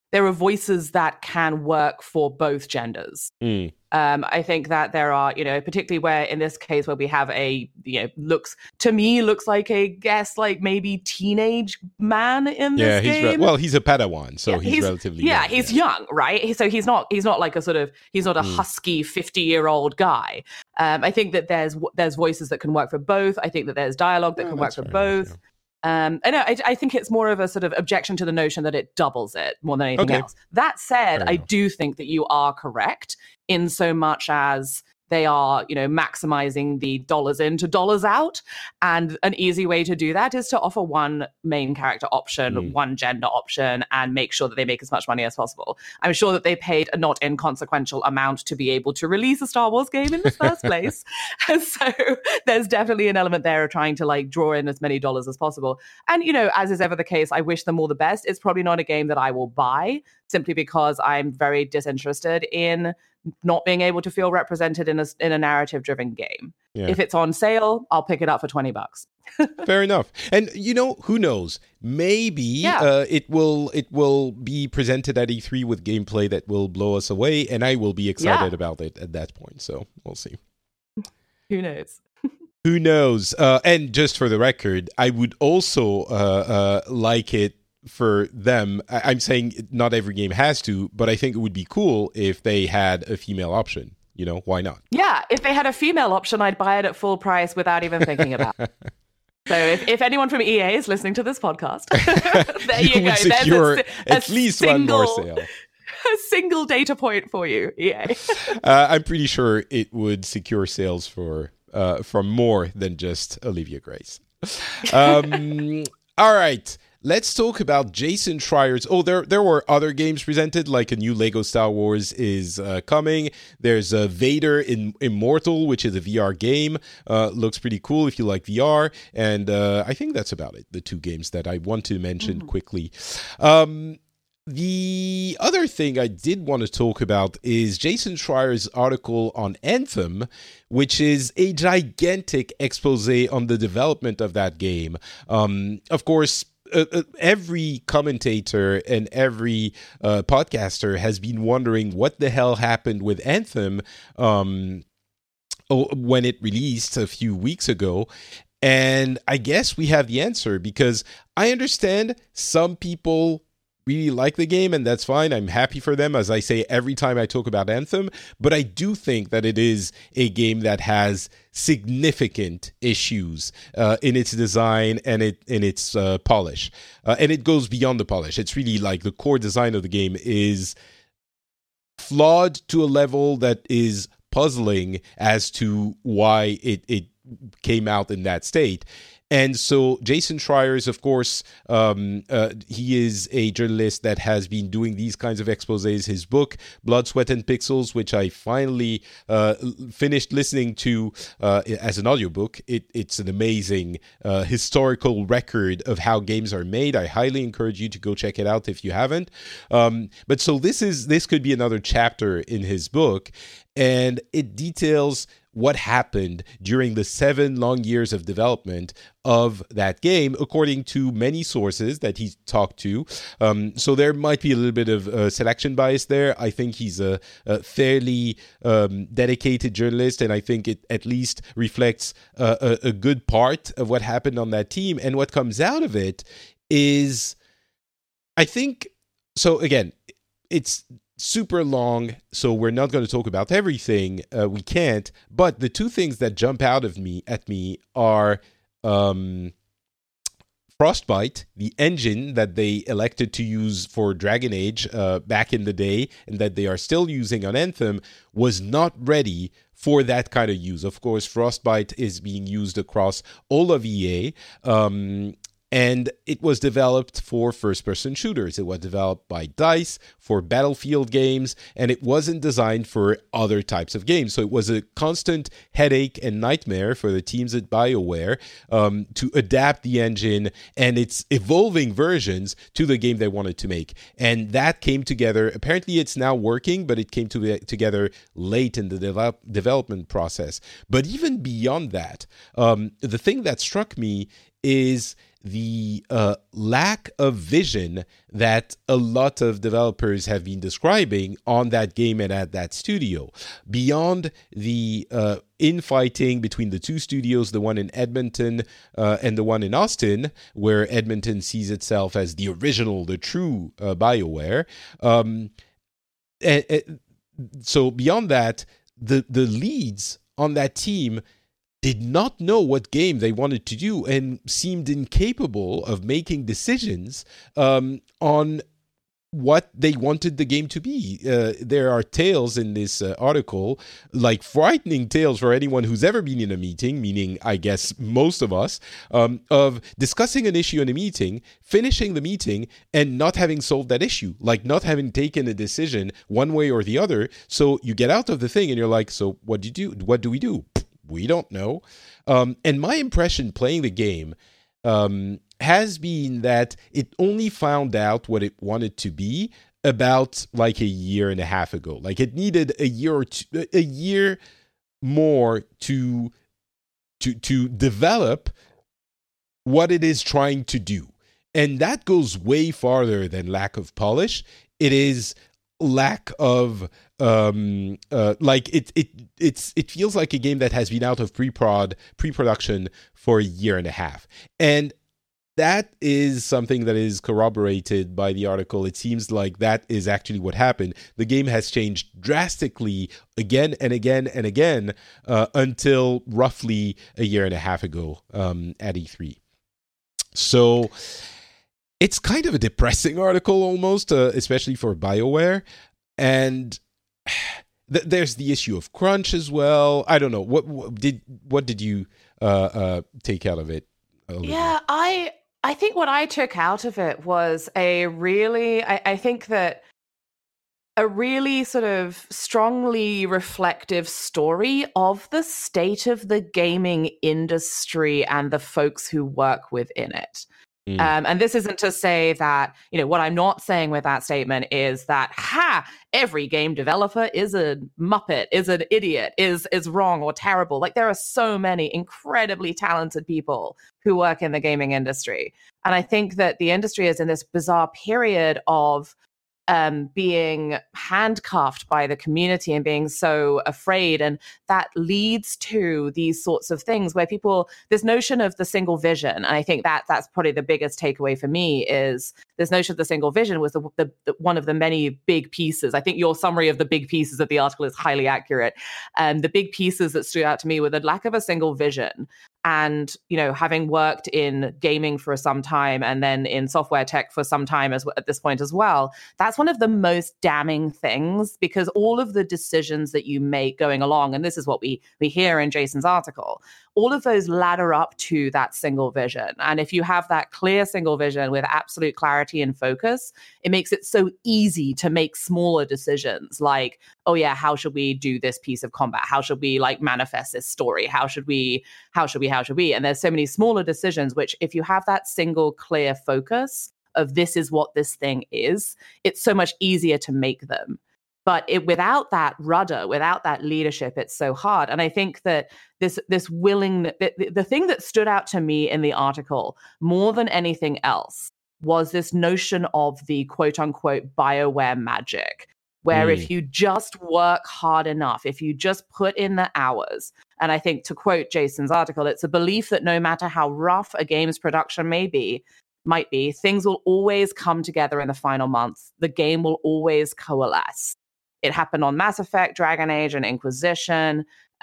there are voices that can work for both genders. I think that there are, particularly where in this case where we have a, looks like like maybe teenage man in this game. He's a Padawan, so he's relatively young. He's young, right? So he's not like he's not a husky 50-year-old guy. I think that there's voices that can work for both. I think that there's dialogue that can work for both. I think it's more of a sort of objection to the notion that it doubles it more than anything else. That said, I do think that you are correct in so much as they are, maximizing the dollars in to dollars out. And an easy way to do that is to offer one main character option, one gender option, and make sure that they make as much money as possible. I'm sure that they paid a not inconsequential amount to be able to release a Star Wars game in the first place. And so there's definitely an element there of trying to draw in as many dollars as possible. And, as is ever the case, I wish them all the best. It's probably not a game that I will buy simply because I'm very disinterested in not being able to feel represented in a narrative-driven game. Yeah. If it's on sale, I'll pick it up for $20. Fair enough. And who knows? Maybe it will be presented at E3 with gameplay that will blow us away, and I will be excited about it at that point. So we'll see. Who knows? Who knows? And just for the record, I would also like it for them. I'm saying not every game has to, but I think it would be cool if they had a female option. Why not? Yeah, if they had a female option, I'd buy it at full price without even thinking about it. So if anyone from EA is listening to this podcast, there you go. Secure at least one more sale. A single data point for you, EA. I'm pretty sure it would secure sales for more than just Olivia Grace. All right. Let's talk about Jason Schreier's. Oh, there were other games presented, like a new Lego Star Wars is coming. There's Vader Immortal, which is a VR game. Looks pretty cool if you like VR. And I think that's about it, the two games that I want to mention quickly. The other thing I did want to talk about is Jason Schreier's article on Anthem, which is a gigantic expose on the development of that game. Of course, every commentator and every podcaster has been wondering what the hell happened with Anthem when it released a few weeks ago. And I guess we have the answer, because I understand some people really like the game, and that's fine. I'm happy for them, as I say every time I talk about Anthem. But I do think that it is a game that has significant issues in its design and in its polish. And it goes beyond the polish. It's really like the core design of the game is flawed to a level that is puzzling as to why it came out in that state. And so Jason Schreier is, of course, he is a journalist that has been doing these kinds of exposés. His book, Blood, Sweat, and Pixels, which I finally finished listening to as an audiobook. It's an amazing historical record of how games are made. I highly encourage you to go check it out if you haven't. But so this could be another chapter in his book, and it details what happened during the 7 long years of development of that game, according to many sources that he's talked to. So there might be a little bit of selection bias there. I think he's a fairly dedicated journalist, and I think it at least reflects a good part of what happened on that team. And what comes out of it is, I think, so again, it's super long, so we're not going to talk about everything. We can't. But the two things that jump out at me are Frostbite, the engine that they elected to use for Dragon Age back in the day, and that they are still using on Anthem, was not ready for that kind of use. Of course, Frostbite is being used across all of EA. And it was developed for first-person shooters. It was developed by DICE for Battlefield games, and it wasn't designed for other types of games. So it was a constant headache and nightmare for the teams at BioWare to adapt the engine and its evolving versions to the game they wanted to make. And that came together. Apparently, it's now working, but it came together late in the development process. But even beyond that, the thing that struck me is the lack of vision that a lot of developers have been describing on that game and at that studio. Beyond the infighting between the two studios, the one in Edmonton and the one in Austin, where Edmonton sees itself as the original, the true BioWare. So beyond that, the leads on that team did not know what game they wanted to do and seemed incapable of making decisions on what they wanted the game to be. There are tales in this article, like frightening tales for anyone who's ever been in a meeting, meaning I guess most of us, of discussing an issue in a meeting, finishing the meeting, and not having solved that issue, like not having taken a decision one way or the other. So you get out of the thing and you're like, so what do you do? What do we do? We don't know. And my impression playing the game has been that it only found out what it wanted to be about like a year and a half ago. Like it needed a year more to develop what it is trying to do. And that goes way farther than lack of polish. It is lack of it feels like a game that has been out of pre-production for a year and a half. And that is something that is corroborated by the article. It seems like that is actually what happened. The game has changed drastically again and again and again until roughly a year and a half ago at E3. So it's kind of a depressing article almost, especially for BioWare. And there's the issue of crunch as well. I don't know. What did you take out of it, Olivia? Yeah, I think what I took out of it was I think that a really sort of strongly reflective story of the state of the gaming industry and the folks who work within it. And this isn't to say that, what I'm not saying with that statement is that, every game developer is a muppet, is an idiot, is wrong or terrible. Like there are so many incredibly talented people who work in the gaming industry. And I think that the industry is in this bizarre period of being handcuffed by the community and being so afraid. And that leads to these sorts of things where this notion of the single vision, and I think that's probably the biggest takeaway for me, is this notion of the single vision was the one of the many big pieces. I think your summary of the big pieces of the article is highly accurate. The big pieces that stood out to me were the lack of a single vision. And, having worked in gaming for some time and then in software tech for some time at this point as well, that's one of the most damning things, because all of the decisions that you make going along, and this is what we hear in Jason's article, all of those ladder up to that single vision. And if you have that clear single vision with absolute clarity and focus, it makes it so easy to make smaller decisions like, oh yeah, how should we do this piece of combat? How should we manifest this story? How should we? And there's so many smaller decisions, which if you have that single clear focus of this is what this thing is, it's so much easier to make them. But without that rudder, without that leadership, it's so hard. And I think that this the thing that stood out to me in the article more than anything else was this notion of the quote unquote BioWare magic, where if you just work hard enough, if you just put in the hours, and I think to quote Jason's article, it's a belief that no matter how rough a game's production might be, things will always come together in the final months. The game will always coalesce. It happened on Mass Effect, Dragon Age, and Inquisition.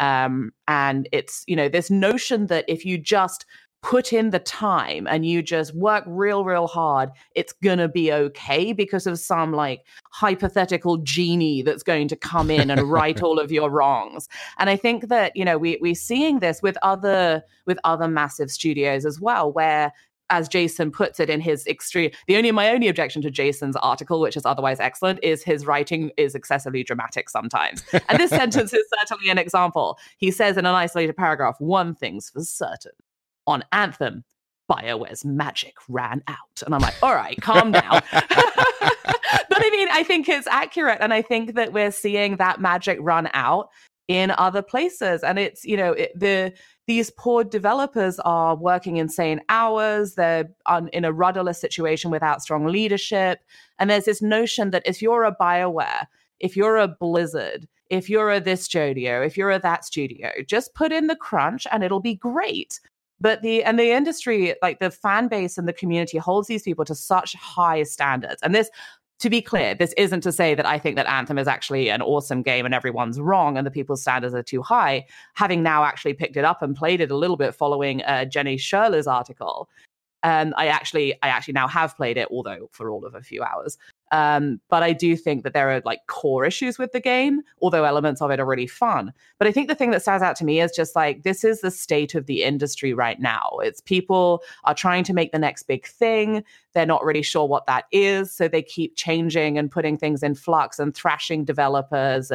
And it's, this notion that if you just put in the time and you just work real hard, it's going to be okay because of some hypothetical genie that's going to come in and right all of your wrongs. And I think that, we're seeing this with other massive studios as well, where, as Jason puts it in his extreme, my only objection to Jason's article, which is otherwise excellent, is his writing is excessively dramatic sometimes. And this sentence is certainly an example. He says in an isolated paragraph, "One thing's for certain. On Anthem, BioWare's magic ran out." And I'm like, all right, calm down. But I think it's accurate. And I think that we're seeing that magic run out in other places. And it's, these poor developers are working insane hours. They're in a rudderless situation without strong leadership. And there's this notion that if you're a BioWare, if you're a Blizzard, if you're a this studio, if you're a that studio, just put in the crunch and it'll be great. But the industry, like the fan base and the community, holds these people to such high standards. And this, to be clear, this isn't to say that I think that Anthem is actually an awesome game and everyone's wrong and the people's standards are too high. Having now actually picked it up and played it a little bit following Jenny Sherler's article, I actually now have played it, although for all of a few hours. But I do think that there are like core issues with the game, although elements of it are really fun. But I think the thing that stands out to me is just like, this is the state of the industry right now. It's people are trying to make the next big thing. They're not really sure what that is. So they keep changing and putting things in flux and thrashing developers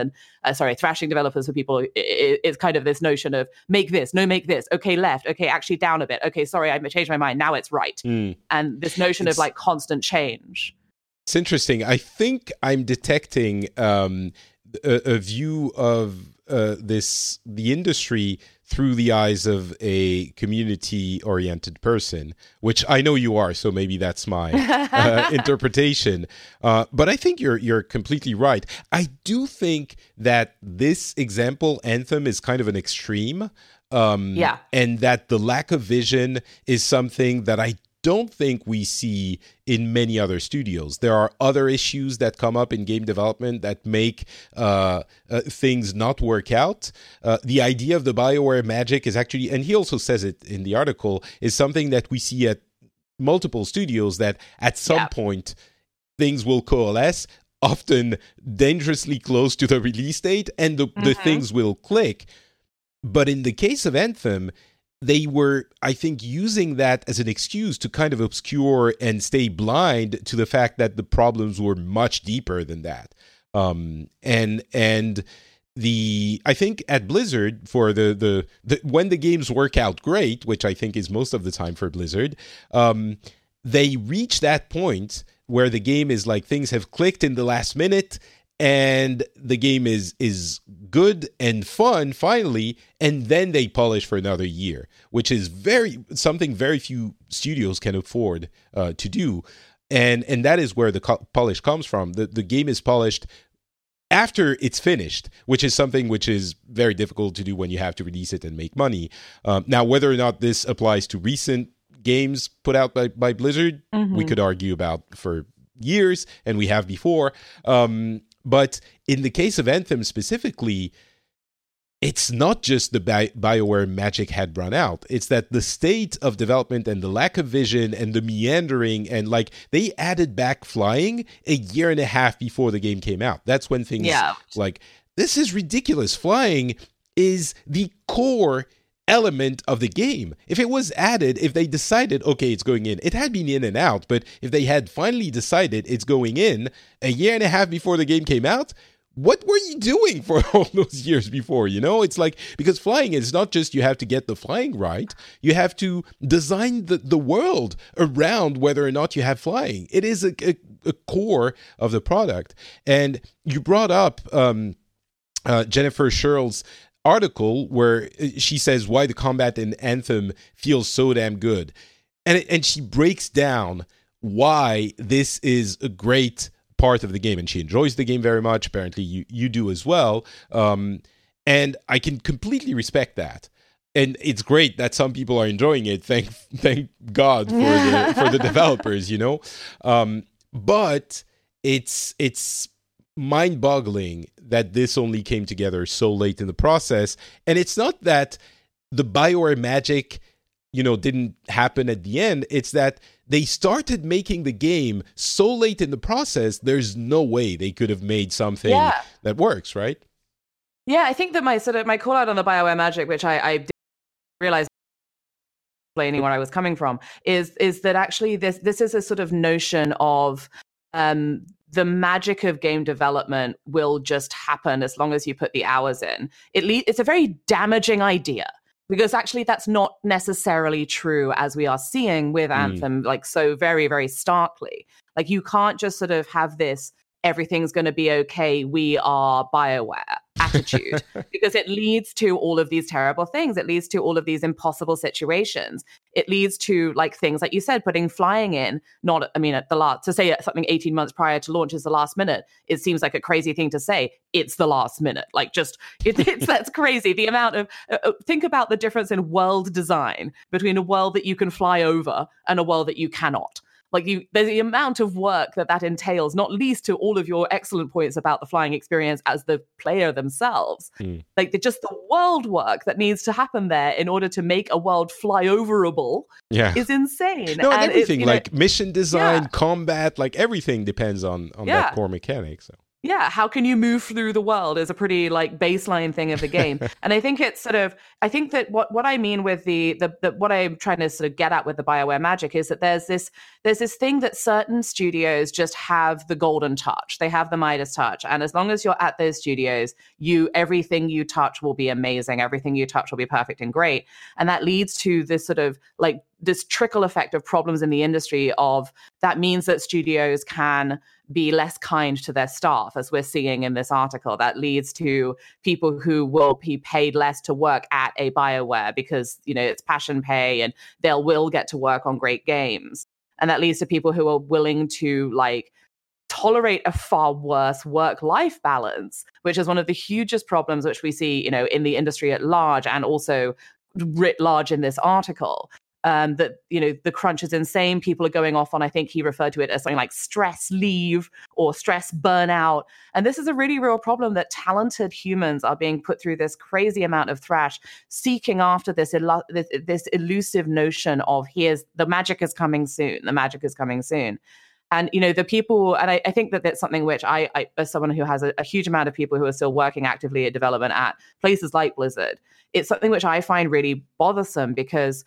for people is kind of this notion of make this, no, make this. Okay, left. Okay, actually down a bit. Okay, sorry, I changed my mind. Now it's right. And this notion of like constant change. It's interesting. I think I'm detecting a view of the industry through the eyes of a community-oriented person, which I know you are, so maybe that's my interpretation. But I think you're completely right. I do think that this example, Anthem, is kind of an extreme, and that the lack of vision is something that I don't think we see in many other studios. There are other issues that come up in game development that make things not work out. The idea of the BioWare magic is actually, and he also says it in the article, is something that we see at multiple studios, that at some point things will coalesce, often dangerously close to the release date, and the things will click. But in the case of Anthem, they were, I think, using that as an excuse to kind of obscure and stay blind to the fact that the problems were much deeper than that. And I think at Blizzard, for the when the games work out great, which I think is most of the time for Blizzard, they reach that point where the game is like, things have clicked in the last minute, and the game is good and fun finally, and then they polish for another year, which is something very few studios can afford to do, and that is where the polish comes from. The game is polished after it's finished, which is something which is very difficult to do when you have to release it and make money. Now, whether or not this applies to recent games put out by Blizzard, we could argue about for years, and we have before. But in the case of Anthem specifically, it's not just the BioWare magic had run out. It's that the state of development and the lack of vision and the meandering, and like they added back flying a year and a half before the game came out. That's when things like, this is ridiculous. Flying is the core element of the game. If it was added, if they decided, okay, it's going in, it had been in and out, but if they had finally decided it's going in a year and a half before the game came out, what were you doing for all those years before? It's like, because flying is not just you have to get the flying right, you have to design the world around whether or not you have flying. It is a core of the product. And you brought up Jennifer Sherl's article where she says why the combat in Anthem feels so damn good, and she breaks down why this is a great part of the game, and she enjoys the game very much. Apparently you do as well, and I can completely respect that, and it's great that some people are enjoying it. Thank God for the developers, but it's mind-boggling that this only came together so late in the process. And it's not that the BioWare magic, didn't happen at the end. It's that they started making the game so late in the process, there's no way they could have made something that works, right? Yeah, I think that my call out on the BioWare magic, which I didn't realize explaining where I was coming from, is that actually this is a sort of notion of the magic of game development will just happen as long as you put the hours in. It's a very damaging idea, because actually that's not necessarily true, as we are seeing with Anthem, like so very, very starkly. Like you can't just sort of have this everything's going to be okay, we are BioWare attitude, because it leads to all of these terrible things. It leads to all of these impossible situations. It leads to like things like you said, putting flying in, at the last, to say something 18 months prior to launch is the last minute. It seems like a crazy thing to say. It's the last minute. Like that's crazy. The amount of, think about the difference in world design between a world that you can fly over and a world that you cannot. Like there's the amount of work that entails, not least to all of your excellent points about the flying experience as the player themselves. Like just the world work that needs to happen there in order to make a world fly overable is insane. No, and everything, like mission design, combat, like everything depends on that core mechanic. So. Yeah, how can you move through the world is a pretty like baseline thing of the game. And I think it's I think that what I mean with the what I'm trying to sort of get at with the BioWare magic is that there's this thing that certain studios just have the golden touch. They have the Midas touch. And as long as you're at those studios, everything you touch will be amazing. Everything you touch will be perfect and great. And that leads to this sort of like this trickle effect of problems in the industry that means that studios can be less kind to their staff, as we're seeing in this article. That leads to people who will be paid less to work at a BioWare because, it's passion pay and will get to work on great games. And that leads to people who are willing to like tolerate a far worse work-life balance, which is one of the hugest problems which we see, in the industry at large and also writ large in this article. That the crunch is insane. People are going off on, I think he referred to it as something like stress leave or stress burnout. And this is a really real problem, that talented humans are being put through this crazy amount of thrash, seeking after this elusive notion of the magic is coming soon. The magic is coming soon. And, the people, and I think that that's something which I as someone who has a huge amount of people who are still working actively at development at places like Blizzard, it's something which I find really bothersome, because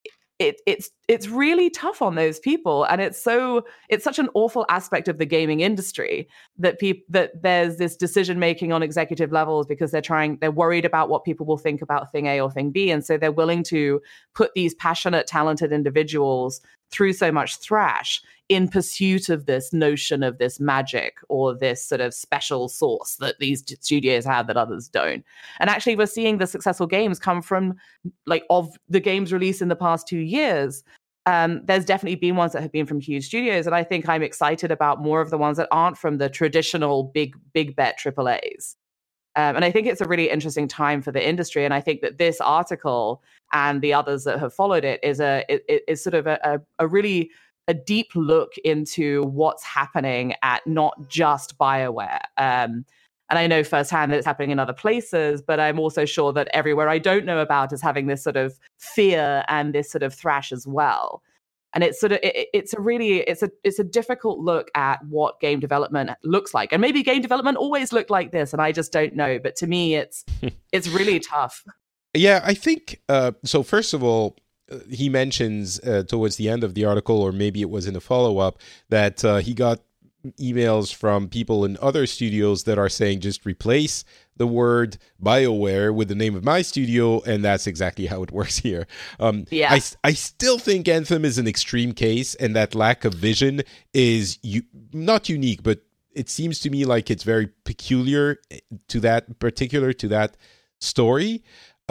it's really tough on those people, and it's such an awful aspect of the gaming industry that there's this decision making on executive levels because they're worried about what people will think about thing A or thing B, and so they're willing to put these passionate, talented individuals through so much thrash in pursuit of this notion of this magic or this sort of special sauce that these studios have that others don't. And actually, we're seeing the successful games come from, like, of the games released in the past 2 years. There's definitely been ones that have been from huge studios, and I think I'm excited about more of the ones that aren't from the traditional big bet AAAs. And I think it's a really interesting time for the industry. And I think that this article and the others that have followed it is sort of a really a deep look into what's happening at not just BioWare. And I know firsthand that it's happening in other places, but I'm also sure that everywhere I don't know about is having this sort of fear and this sort of thrash as well. And it's sort of it's a difficult look at what game development looks like. And maybe game development always looked like this, and I just don't know. But to me, it's really tough. Yeah, I think so. First of all, he mentions towards the end of the article, or maybe it was in a follow-up, that he got emails from people in other studios that are saying just replace the word BioWare with the name of my studio, and that's exactly how it works here. I still think Anthem is an extreme case, and that lack of vision is not unique, but it seems to me like it's very peculiar to that story.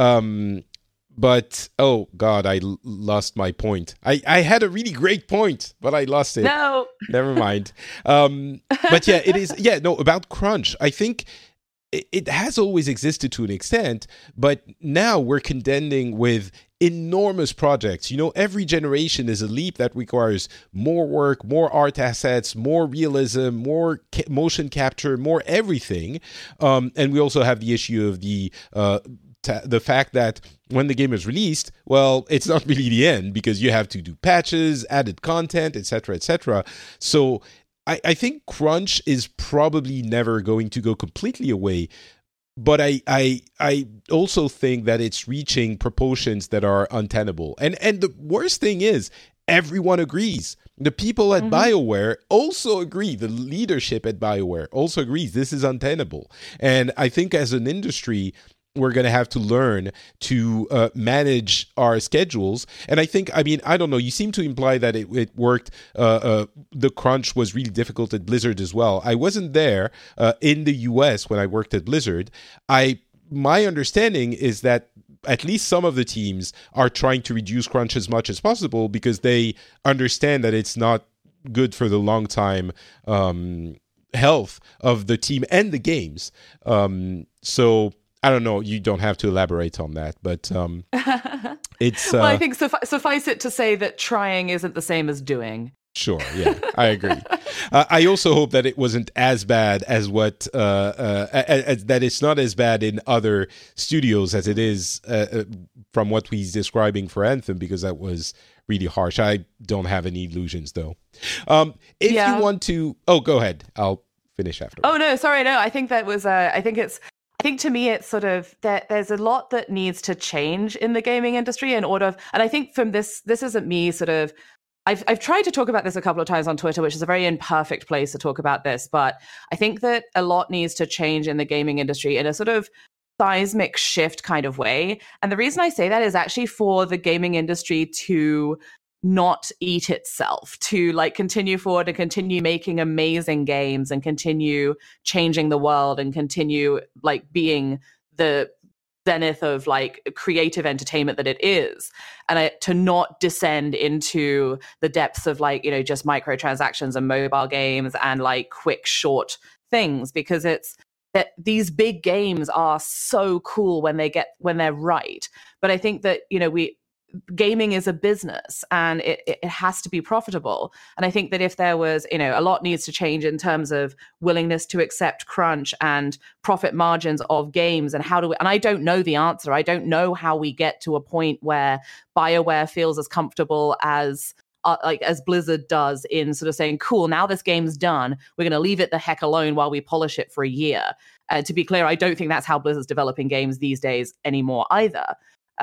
But, oh, God, I lost my point. I had a really great point, but I lost it. No. Never mind. But yeah, it is. Yeah, no, about crunch. I think it has always existed to an extent, but now we're contending with enormous projects. You know, every generation is a leap that requires more work, more art assets, more realism, more motion capture, more everything. And we also have the issue of the fact that when the game is released, well, it's not really the end, because you have to do patches, added content, etc., etc. So I think crunch is probably never going to go completely away, but I also think that it's reaching proportions that are untenable. And the worst thing is, everyone agrees. The people at BioWare also agree. The leadership at BioWare also agrees this is untenable. And I think as an industry, we're going to have to learn to manage our schedules. And I think, I mean, I don't know, you seem to imply that it worked. The crunch was really difficult at Blizzard as well. I wasn't there in the US when I worked at Blizzard. My understanding is that at least some of the teams are trying to reduce crunch as much as possible because they understand that it's not good for the long time health of the team and the games. So I don't know. You don't have to elaborate on that, but it's. Well, I think suffice it to say that trying isn't the same as doing. Sure. Yeah, I agree. I also hope that it wasn't as bad as what that it's not as bad in other studios as it is from what he's describing for Anthem, because that was really harsh. I don't have any illusions though. If you want to, go ahead. I'll finish after. Oh no, sorry, no. I think that was. I think to me, it's sort of that there's a lot that needs to change in the gaming industry in order. And I think from this isn't me sort of. I've tried to talk about this a couple of times on Twitter, which is a very imperfect place to talk about this. But I think that a lot needs to change in the gaming industry in a sort of seismic shift kind of way. And the reason I say that is actually for the gaming industry to not eat itself, to like continue forward and continue making amazing games and continue changing the world and continue like being the zenith of like creative entertainment that it is, and to not descend into the depths of like, you know, just microtransactions and mobile games and like quick short things, because it's that these big games are so cool when they're right. But I think that, you know, gaming is a business and it has to be profitable. And I think that if there was, you know, a lot needs to change in terms of willingness to accept crunch and profit margins of games, and and I don't know the answer. I don't know how we get to a point where BioWare feels as comfortable as Blizzard does in sort of saying, cool, now this game's done. We're going to leave it the heck alone while we polish it for a year. To be clear, I don't think that's how Blizzard's developing games these days anymore either.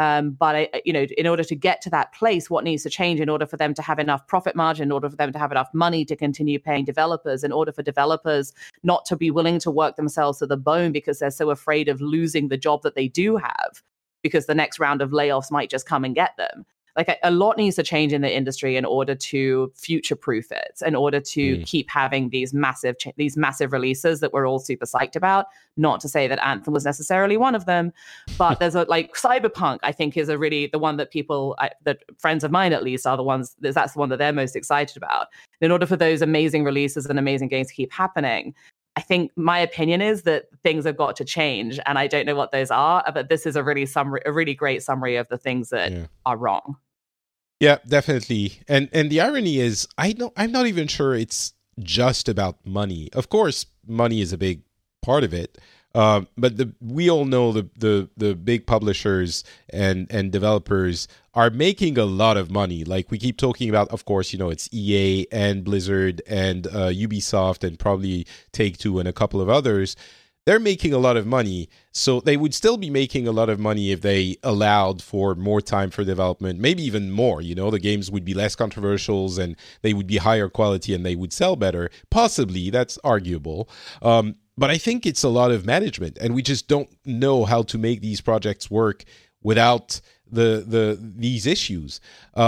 But in order to get to that place, what needs to change in order for them to have enough profit margin, in order for them to have enough money to continue paying developers, in order for developers not to be willing to work themselves to the bone because they're so afraid of losing the job that they do have, because the next round of layoffs might just come and get them. Like a lot needs to change in the industry in order to future-proof it, in order to keep having these massive releases that we're all super psyched about. Not to say that Anthem was necessarily one of them, but there's Cyberpunk, I think, is the one that that friends of mine at least are the ones, that's the one that they're most excited about. In order for those amazing releases and amazing games to keep happening, I think my opinion is that things have got to change, and I don't know what those are, but this is a really great summary of the things that are wrong. Yeah, definitely. And the irony is, I'm not even sure it's just about money. Of course, money is a big part of it. But we all know the big publishers and developers are making a lot of money. Like we keep talking about, of course, you know, it's EA and Blizzard and Ubisoft and probably Take-Two and a couple of others. They're making a lot of money, so they would still be making a lot of money if they allowed for more time for development, maybe even more. You know, the games would be less controversial and they would be higher quality and they would sell better. Possibly, that's arguable. But I think it's a lot of management, and we just don't know how to make these projects work without these issues.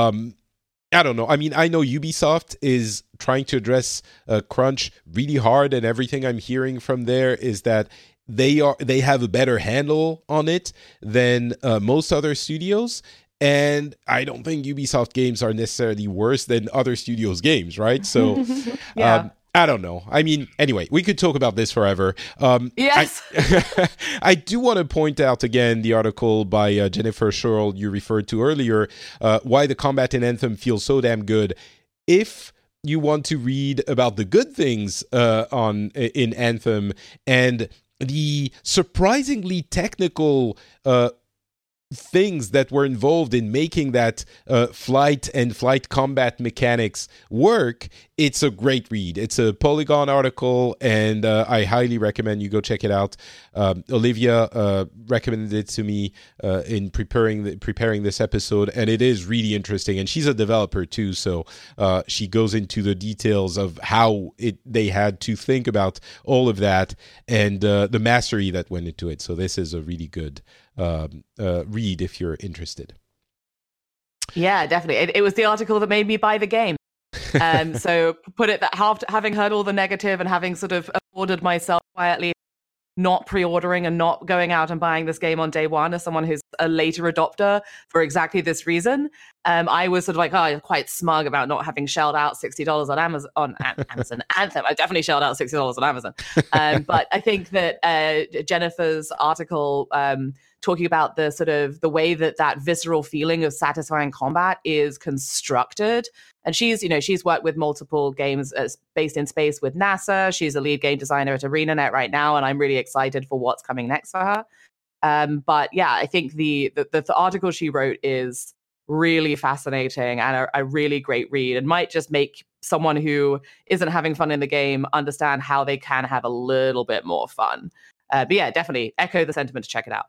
I don't know. I mean, I know Ubisoft is trying to address crunch really hard, and everything I'm hearing from there is that they have a better handle on it than most other studios. And I don't think Ubisoft games are necessarily worse than other studios' games, right? So, I don't know. I mean, anyway, we could talk about this forever. Yes. I do want to point out again the article by Jennifer Sherrill you referred to earlier, why the combat in Anthem feels so damn good. If you want to read about the good things in Anthem and the surprisingly technical things that were involved in making that flight and flight combat mechanics work, it's a great read. It's a Polygon article, and I highly recommend you go check it out. Olivia recommended it to me in preparing this episode, and it is really interesting. And she's a developer too, so she goes into the details of how they had to think about all of that and the mastery that went into it. So this is a really good read if you're interested. Yeah, definitely. It was the article that made me buy the game. So put it that having heard all the negative and having sort of afforded myself quietly not pre-ordering and not going out and buying this game on day one as someone who's a later adopter for exactly this reason, I was sort of like, quite smug about not having shelled out $60 on Amazon Anthem. I definitely shelled out $60 on Amazon. But I think that Jennifer's article talking about the sort of the way that visceral feeling of satisfying combat is constructed. And she's worked with multiple games based in space with NASA. She's a lead game designer at ArenaNet right now, and I'm really excited for what's coming next for her. But yeah, I think the article she wrote is really fascinating and a really great read, and might just make someone who isn't having fun in the game understand how they can have a little bit more fun. But yeah, definitely echo the sentiment to check it out.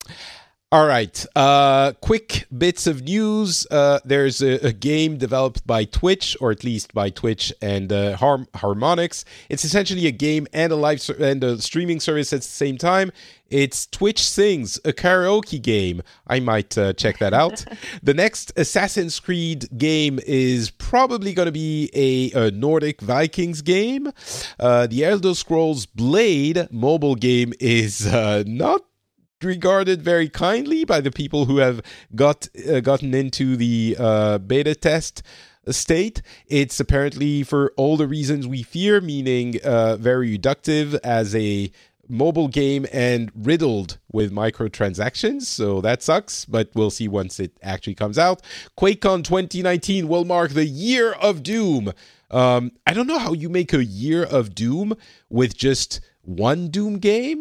All right. Quick bits of news. There's a game developed by Twitch, or at least by Twitch and Harmonix. It's essentially a game and a streaming service at the same time. It's Twitch Sings, a karaoke game. I might check that out. The next Assassin's Creed game is probably going to be a Nordic Vikings game. The Elder Scrolls Blade mobile game is not regarded very kindly by the people who have gotten into the beta test state. It's apparently, for all the reasons we fear, meaning very reductive as a mobile game and riddled with microtransactions, so that sucks, but we'll see once it actually comes out. QuakeCon 2019 will mark the Year of Doom. I don't know how you make a Year of Doom with just one Doom game,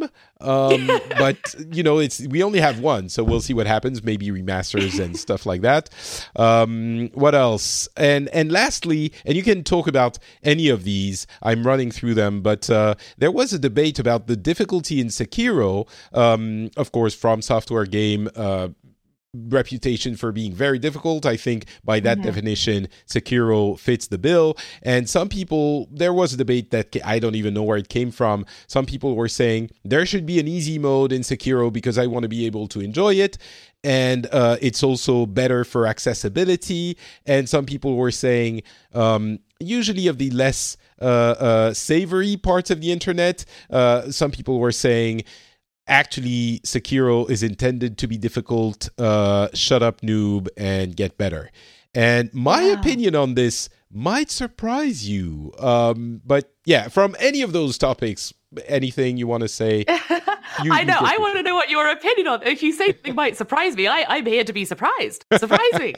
but we only have one, so we'll see what happens. Maybe remasters and stuff like that. What else? And lastly, and you can talk about any of these, I'm running through them, but there was a debate about the difficulty in Sekiro. Of course, From Software game, reputation for being very difficult. I think by that definition, Sekiro fits the bill. And some people, there was a debate that I don't even know where it came from. Some people were saying there should be an easy mode in Sekiro because I want to be able to enjoy it. And it's also better for accessibility. And some people were saying, usually of the less savory parts of the internet, some people were saying, actually, Sekiro is intended to be difficult. Shut up, noob, and get better. And my opinion on this might surprise you. But yeah, from any of those topics, anything you want to say? I know. I want to know what your opinion on. If you say something might surprise me, I'm here to be surprised. Surprise me.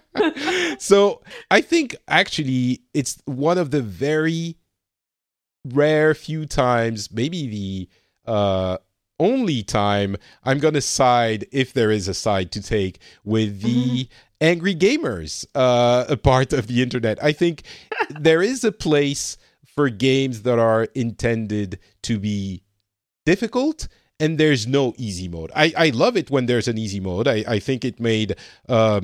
So I think actually it's one of the very rare few times, maybe the only time I'm going to side, if there is a side to take, with the angry gamers a part of the internet. I think there is a place for games that are intended to be difficult, and there's no easy mode. I love it when there's an easy mode. I think it made a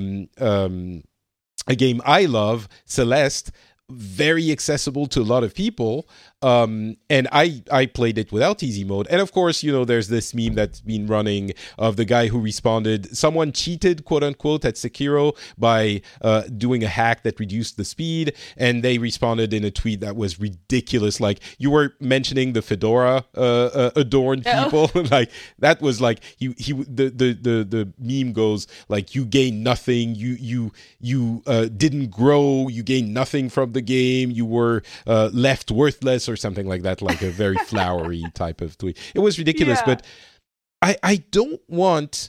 game I love, Celeste, very accessible to a lot of people. And I played it without easy mode. And of course, there's this meme that's been running of the guy who responded, someone cheated, quote unquote, at Sekiro by doing a hack that reduced the speed. And they responded in a tweet that was ridiculous. Like, you were mentioning the fedora adorned people. Like, that was like, the meme goes like, you gain nothing. You didn't grow. You gained nothing from the game. You were left worthless, or something like that, like a very flowery type of tweet. It was ridiculous, but I don't want...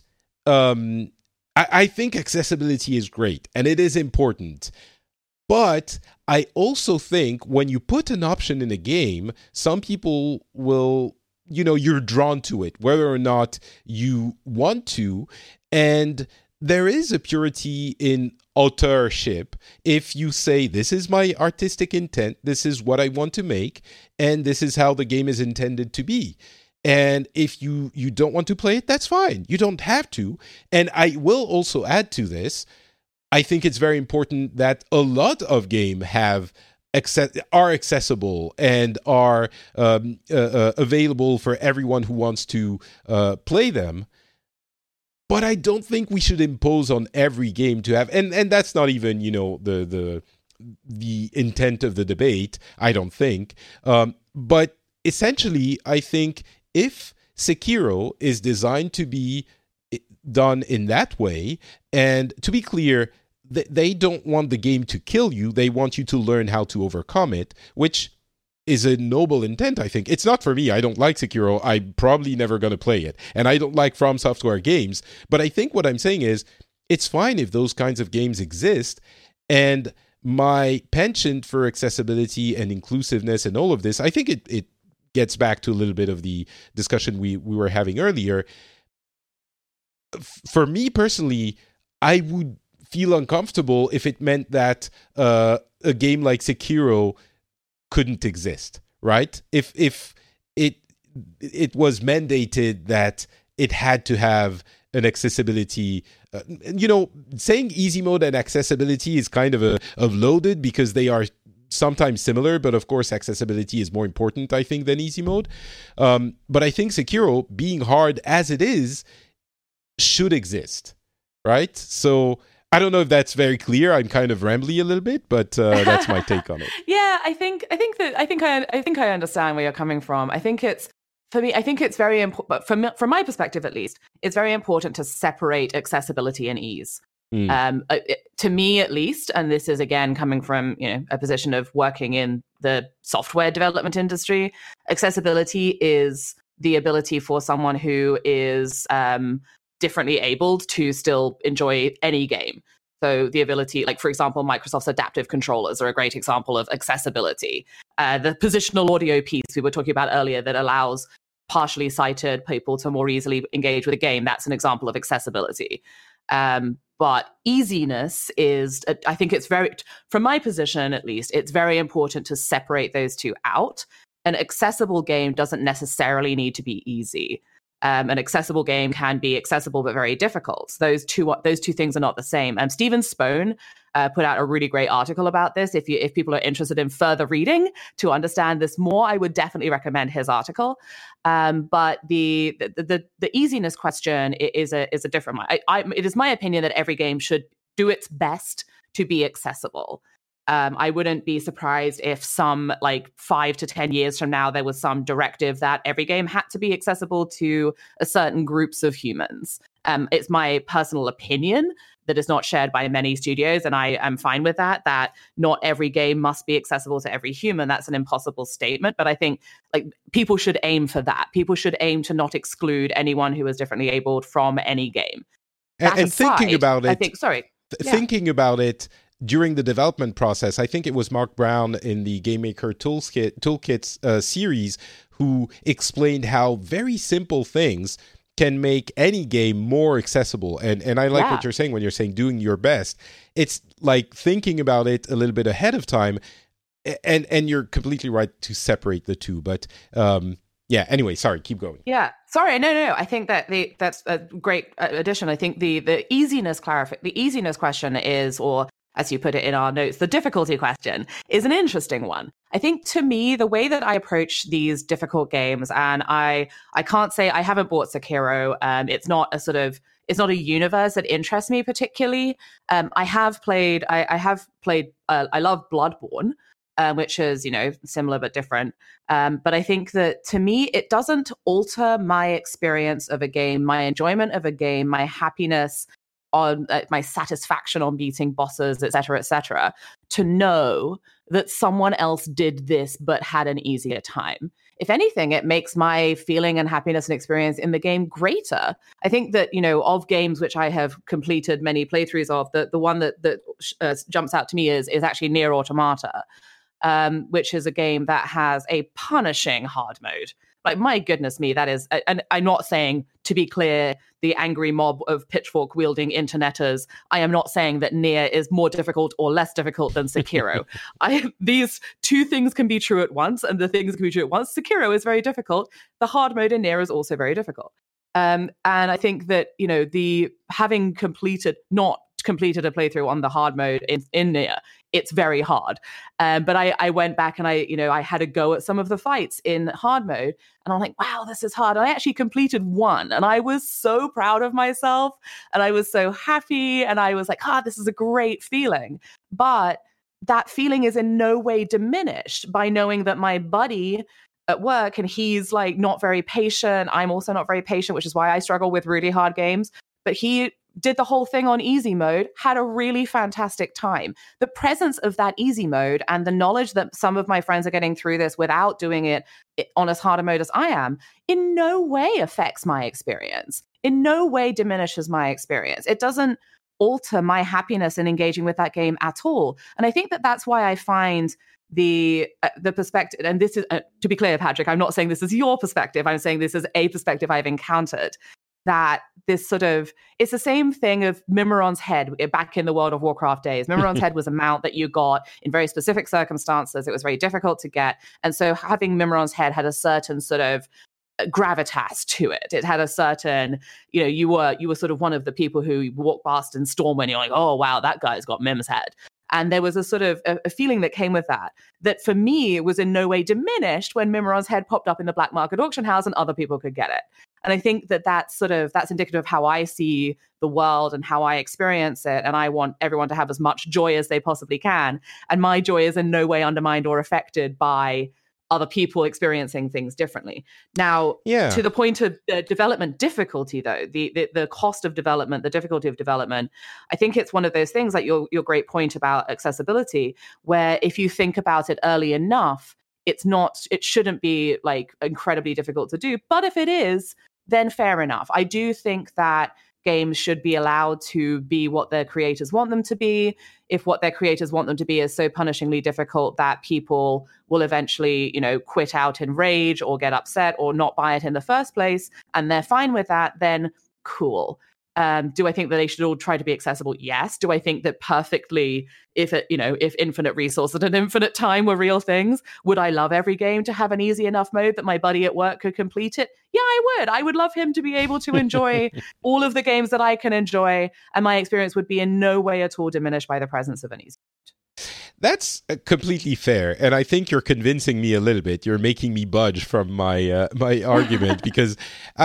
I think accessibility is great, and it is important. But I also think when you put an option in a game, some people will you're drawn to it, whether or not you want to. And there is a purity in authorship if you say, this is my artistic intent, this is what I want to make, and this is how the game is intended to be. And if you don't want to play it, that's fine. You don't have to. And I will also add to this, I think it's very important that a lot of games are accessible and are available for everyone who wants to play them. But I don't think we should impose on every game to have, and that's not even the intent of the debate. I don't think. But essentially, I think if Sekiro is designed to be done in that way, and to be clear, they don't want the game to kill you. They want you to learn how to overcome it, which is a noble intent, I think. It's not for me. I don't like Sekiro. I'm probably never going to play it. And I don't like From Software games. But I think what I'm saying is, it's fine if those kinds of games exist. And my penchant for accessibility and inclusiveness and all of this, I think it gets back to a little bit of the discussion we were having earlier. For me personally, I would feel uncomfortable if it meant that a game like Sekiro couldn't exist, right? If it was mandated that it had to have an accessibility, saying easy mode and accessibility is kind of loaded because they are sometimes similar, but of course accessibility is more important, I think, than easy mode. But I think Sekiro, being hard as it is, should exist, right? So I don't know if that's very clear. I'm kind of rambly a little bit, but that's my take on it. Yeah, I think I understand where you're coming from. I think it's very important. From my perspective, at least, it's very important to separate accessibility and ease. To me, at least, and this is again coming from a position of working in the software development industry. Accessibility is the ability for someone who is differently abled to still enjoy any game. So the ability, like for example, Microsoft's adaptive controllers are a great example of accessibility. The positional audio piece we were talking about earlier that allows partially sighted people to more easily engage with a game, that's an example of accessibility. But easiness is, I think it's from my position at least, it's very important to separate those two out. An accessible game doesn't necessarily need to be easy. An accessible game can be accessible but very difficult. Those two things are not the same. Stephen Spohn put out a really great article about this. If people are interested in further reading to understand this more, I would definitely recommend his article. But the easiness question is a different one. It is my opinion that every game should do its best to be accessible. I wouldn't be surprised if some 5 to 10 years from now, there was some directive that every game had to be accessible to a certain groups of humans. It's my personal opinion that is not shared by many studios, and I am fine with that not every game must be accessible to every human. That's an impossible statement, but I think people should aim for that. People should aim to not exclude anyone who is differently abled from any game. And thinking about it, I think, thinking about it, during the development process, I think it was Mark Brown in the Game Maker Toolkits series who explained how very simple things can make any game more accessible. And I like what you're saying when you're saying doing your best. It's like thinking about it a little bit ahead of time. And you're completely right to separate the two. But anyway, sorry, keep going. Yeah, sorry, no. I think that's a great addition. I think the easiness question is, or as you put it in our notes, the difficulty question is an interesting one. I think to me, the way that I approach these difficult games, and I can't say I haven't bought Sekiro. It's not a universe that interests me particularly. I love Bloodborne, which is, similar but different. But I think that to me, it doesn't alter my experience of a game, my enjoyment of a game, my happiness, on my satisfaction on beating bosses, et cetera, to know that someone else did this but had an easier time. If anything, it makes my feeling and happiness and experience in the game greater. I think that, of games which I have completed many playthroughs of, the one that jumps out to me is actually Nier Automata, which is a game that has a punishing hard mode. Like, my goodness me, that is, and I'm not saying, to be clear, the angry mob of pitchfork wielding interneters, I am not saying that Nier is more difficult or less difficult than Sekiro. These two things can be true at once, and the things can be true at once. Sekiro is very difficult. The hard mode in Nier is also very difficult. And I think that, the having not completed a playthrough on the hard mode in Nier, it's very hard. But I went back and I had a go at some of the fights in hard mode, and I'm like, wow, this is hard. And I actually completed one, and I was so proud of myself, and I was so happy, and I was like, this is a great feeling. But that feeling is in no way diminished by knowing that my buddy at work, and he's like not very patient. I'm also not very patient, which is why I struggle with really hard games. But he did the whole thing on easy mode, had a really fantastic time. The presence of that easy mode and the knowledge that some of my friends are getting through this without doing it on as hard a mode as I am, in no way affects my experience, in no way diminishes my experience. It doesn't alter my happiness in engaging with that game at all. And I think that that's why I find the perspective, and this is, to be clear, Patrick, I'm not saying this is your perspective, I'm saying this is a perspective I've encountered, that this sort of, it's the same thing of Mimiron's head back in the World of Warcraft days. Mimiron's head was a mount that you got in very specific circumstances. It was very difficult to get. And so having Mimiron's head had a certain sort of gravitas to it. It had a certain, you were sort of one of the people who walk past in Stormwind, you're like, oh, wow, that guy's got Mim's head. And there was a sort of a feeling that came with that for me was in no way diminished when Mimiron's head popped up in the black market auction house and other people could get it. And I think that that's indicative of how I see the world and how I experience it. And I want everyone to have as much joy as they possibly can. And my joy is in no way undermined or affected by other people experiencing things differently. Now, to the point of the development difficulty, though, the cost of development, the difficulty of development, I think it's one of those things, like your great point about accessibility, where if you think about it early enough, it shouldn't be like incredibly difficult to do. But if it is, then fair enough. I do think that games should be allowed to be what their creators want them to be. If what their creators want them to be is so punishingly difficult that people will eventually, quit out in rage or get upset or not buy it in the first place, and they're fine with that, then cool. Do I think that they should all try to be accessible? Yes. Do I think that perfectly, if infinite resources and infinite time were real things, would I love every game to have an easy enough mode that my buddy at work could complete it? Yeah, I would. I would love him to be able to enjoy all of the games that I can enjoy, and my experience would be in no way at all diminished by the presence of an easy mode. That's completely fair, and I think you're convincing me a little bit. You're making me budge from my my argument because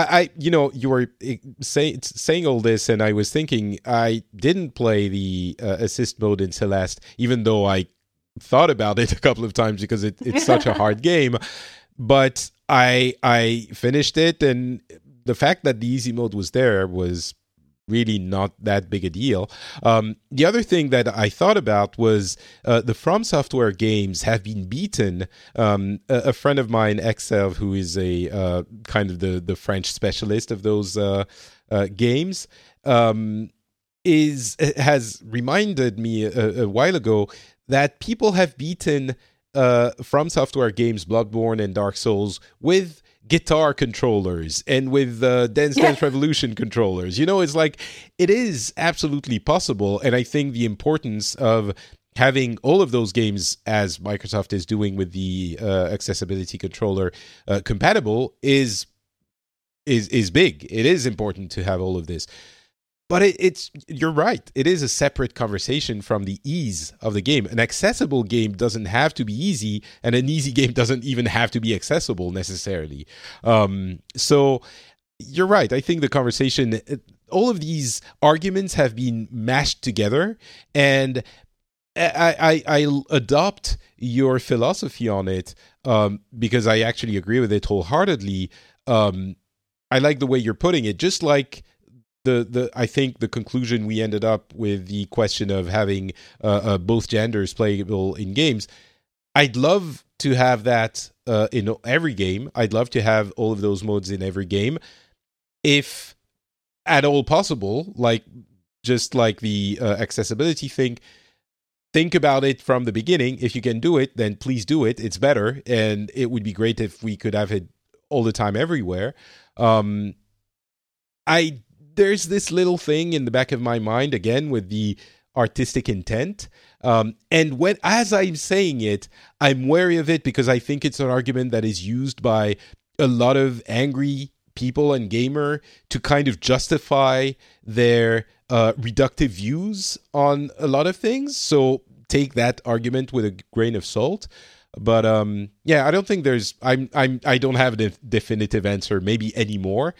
you were saying all this, and I was thinking I didn't play the assist mode in Celeste, even though I thought about it a couple of times because it's such a hard game. But I finished it, and the fact that the easy mode was there was really not that big a deal. The other thing that I thought about was the From Software games have been beaten. A friend of mine, Exerve, who is a kind of the French specialist of those games, has reminded me a while ago that people have beaten From Software games, Bloodborne and Dark Souls, with guitar controllers and with Dance Dance Revolution controllers. It's like, it is absolutely possible. And I think the importance of having all of those games, as Microsoft is doing with the accessibility controller, compatible is big. It is important to have all of this. But you're right. It is a separate conversation from the ease of the game. An accessible game doesn't have to be easy, and an easy game doesn't even have to be accessible necessarily. So you're right. I think the conversation, all of these arguments have been mashed together, and I adopt your philosophy on it because I actually agree with it wholeheartedly. I like the way you're putting it, just like I think the conclusion we ended up with, the question of having both genders playable in games. I'd love to have that in every game. I'd love to have all of those modes in every game, if at all possible. Just like the accessibility thing. Think about it from the beginning. If you can do it, then please do it. It's better, and it would be great if we could have it all the time everywhere. There's this little thing in the back of my mind, again, with the artistic intent. And as I'm saying it, I'm wary of it because I think it's an argument that is used by a lot of angry people and gamer to kind of justify their reductive views on a lot of things. So take that argument with a grain of salt. But I don't think I don't have a definitive answer, maybe anymore.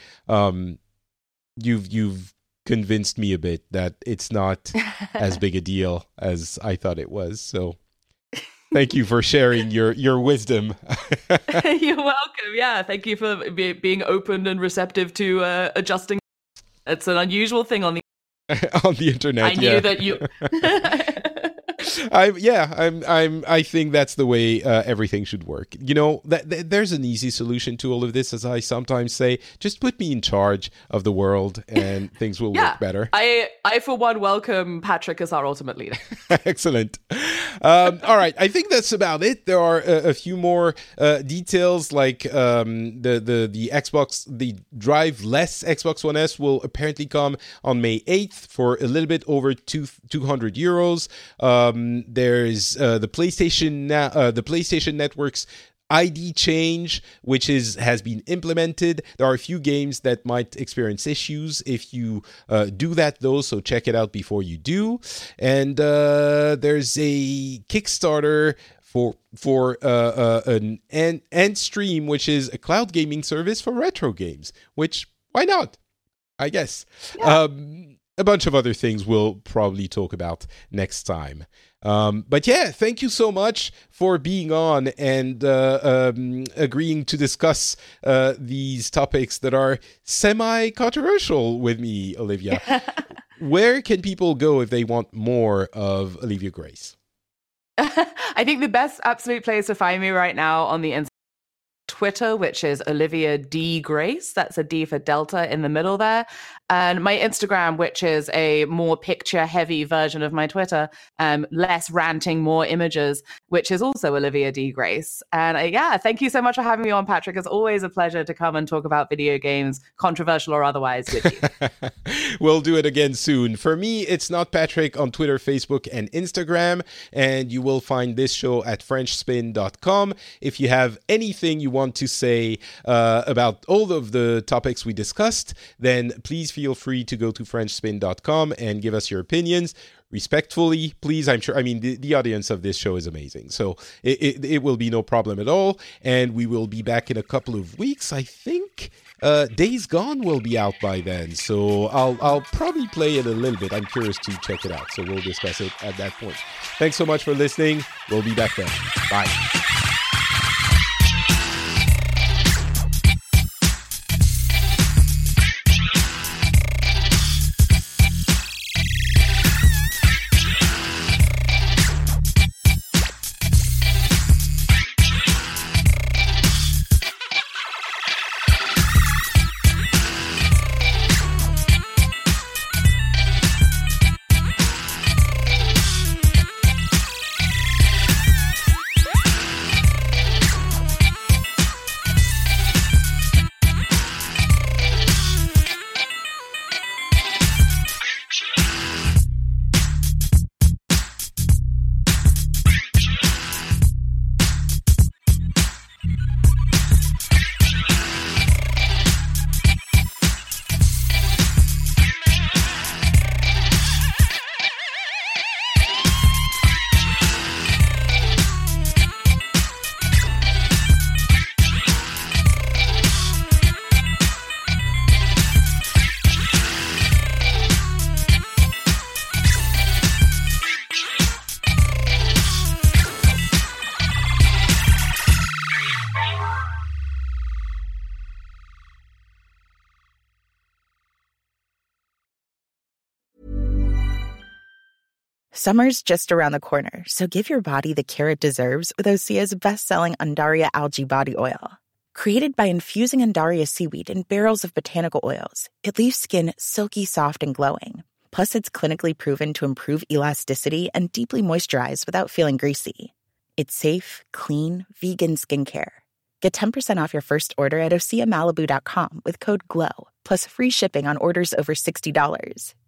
You've convinced me a bit that it's not as big a deal as I thought it was. So thank you for sharing your wisdom. You're welcome. Yeah, thank you for being open and receptive to adjusting. It's an unusual thing on the internet. I knew that you. I think that's the way everything should work. You know, there's an easy solution to all of this, as I sometimes say. Just put me in charge of the world, and things will work better. I for one welcome Patrick as our ultimate leader. Excellent. All right, I think that's about it. There are a few more details, like the Xbox, the Drive-less Xbox One S will apparently come on May 8th for a little bit over €200. There's the PlayStation Network's ID change, which has been implemented. There are a few games that might experience issues if you do that, though, so check it out before you do. And there's a Kickstarter for an Endstream, which is a cloud gaming service for retro games, which, why not? I guess. Yeah. A bunch of other things we'll probably talk about next time. But yeah, thank you so much for being on and agreeing to discuss these topics that are semi-controversial with me, Olivia. Where can people go if they want more of Olivia Grace? I think the best absolute place to find me right now on the Twitter, which is Olivia D. Grace. That's a D for Delta in the middle there. And my Instagram, which is a more picture-heavy version of my Twitter, less ranting, more images, which is also Olivia D. Grace. And thank you so much for having me on, Patrick. It's always a pleasure to come and talk about video games, controversial or otherwise, with you. We'll do it again soon. For me, it's Not Patrick on Twitter, Facebook, and Instagram. And you will find this show at FrenchSpin.com. If you have anything you want to say about all of the topics we discussed, then please feel free to go to FrenchSpin.com and give us your opinions. Respectfully, please. I'm sure, the audience of this show is amazing. So it will be no problem at all. And we will be back in a couple of weeks, I think. Days Gone will be out by then. So I'll probably play it a little bit. I'm curious to check it out. So we'll discuss it at that point. Thanks so much for listening. We'll be back then. Bye. Summer's just around the corner, so give your body the care it deserves with Osea's best-selling Undaria Algae Body Oil. Created by infusing Undaria seaweed in barrels of botanical oils, it leaves skin silky soft and glowing. Plus, it's clinically proven to improve elasticity and deeply moisturize without feeling greasy. It's safe, clean, vegan skincare. Get 10% off your first order at OseaMalibu.com with code GLOW, plus free shipping on orders over $60.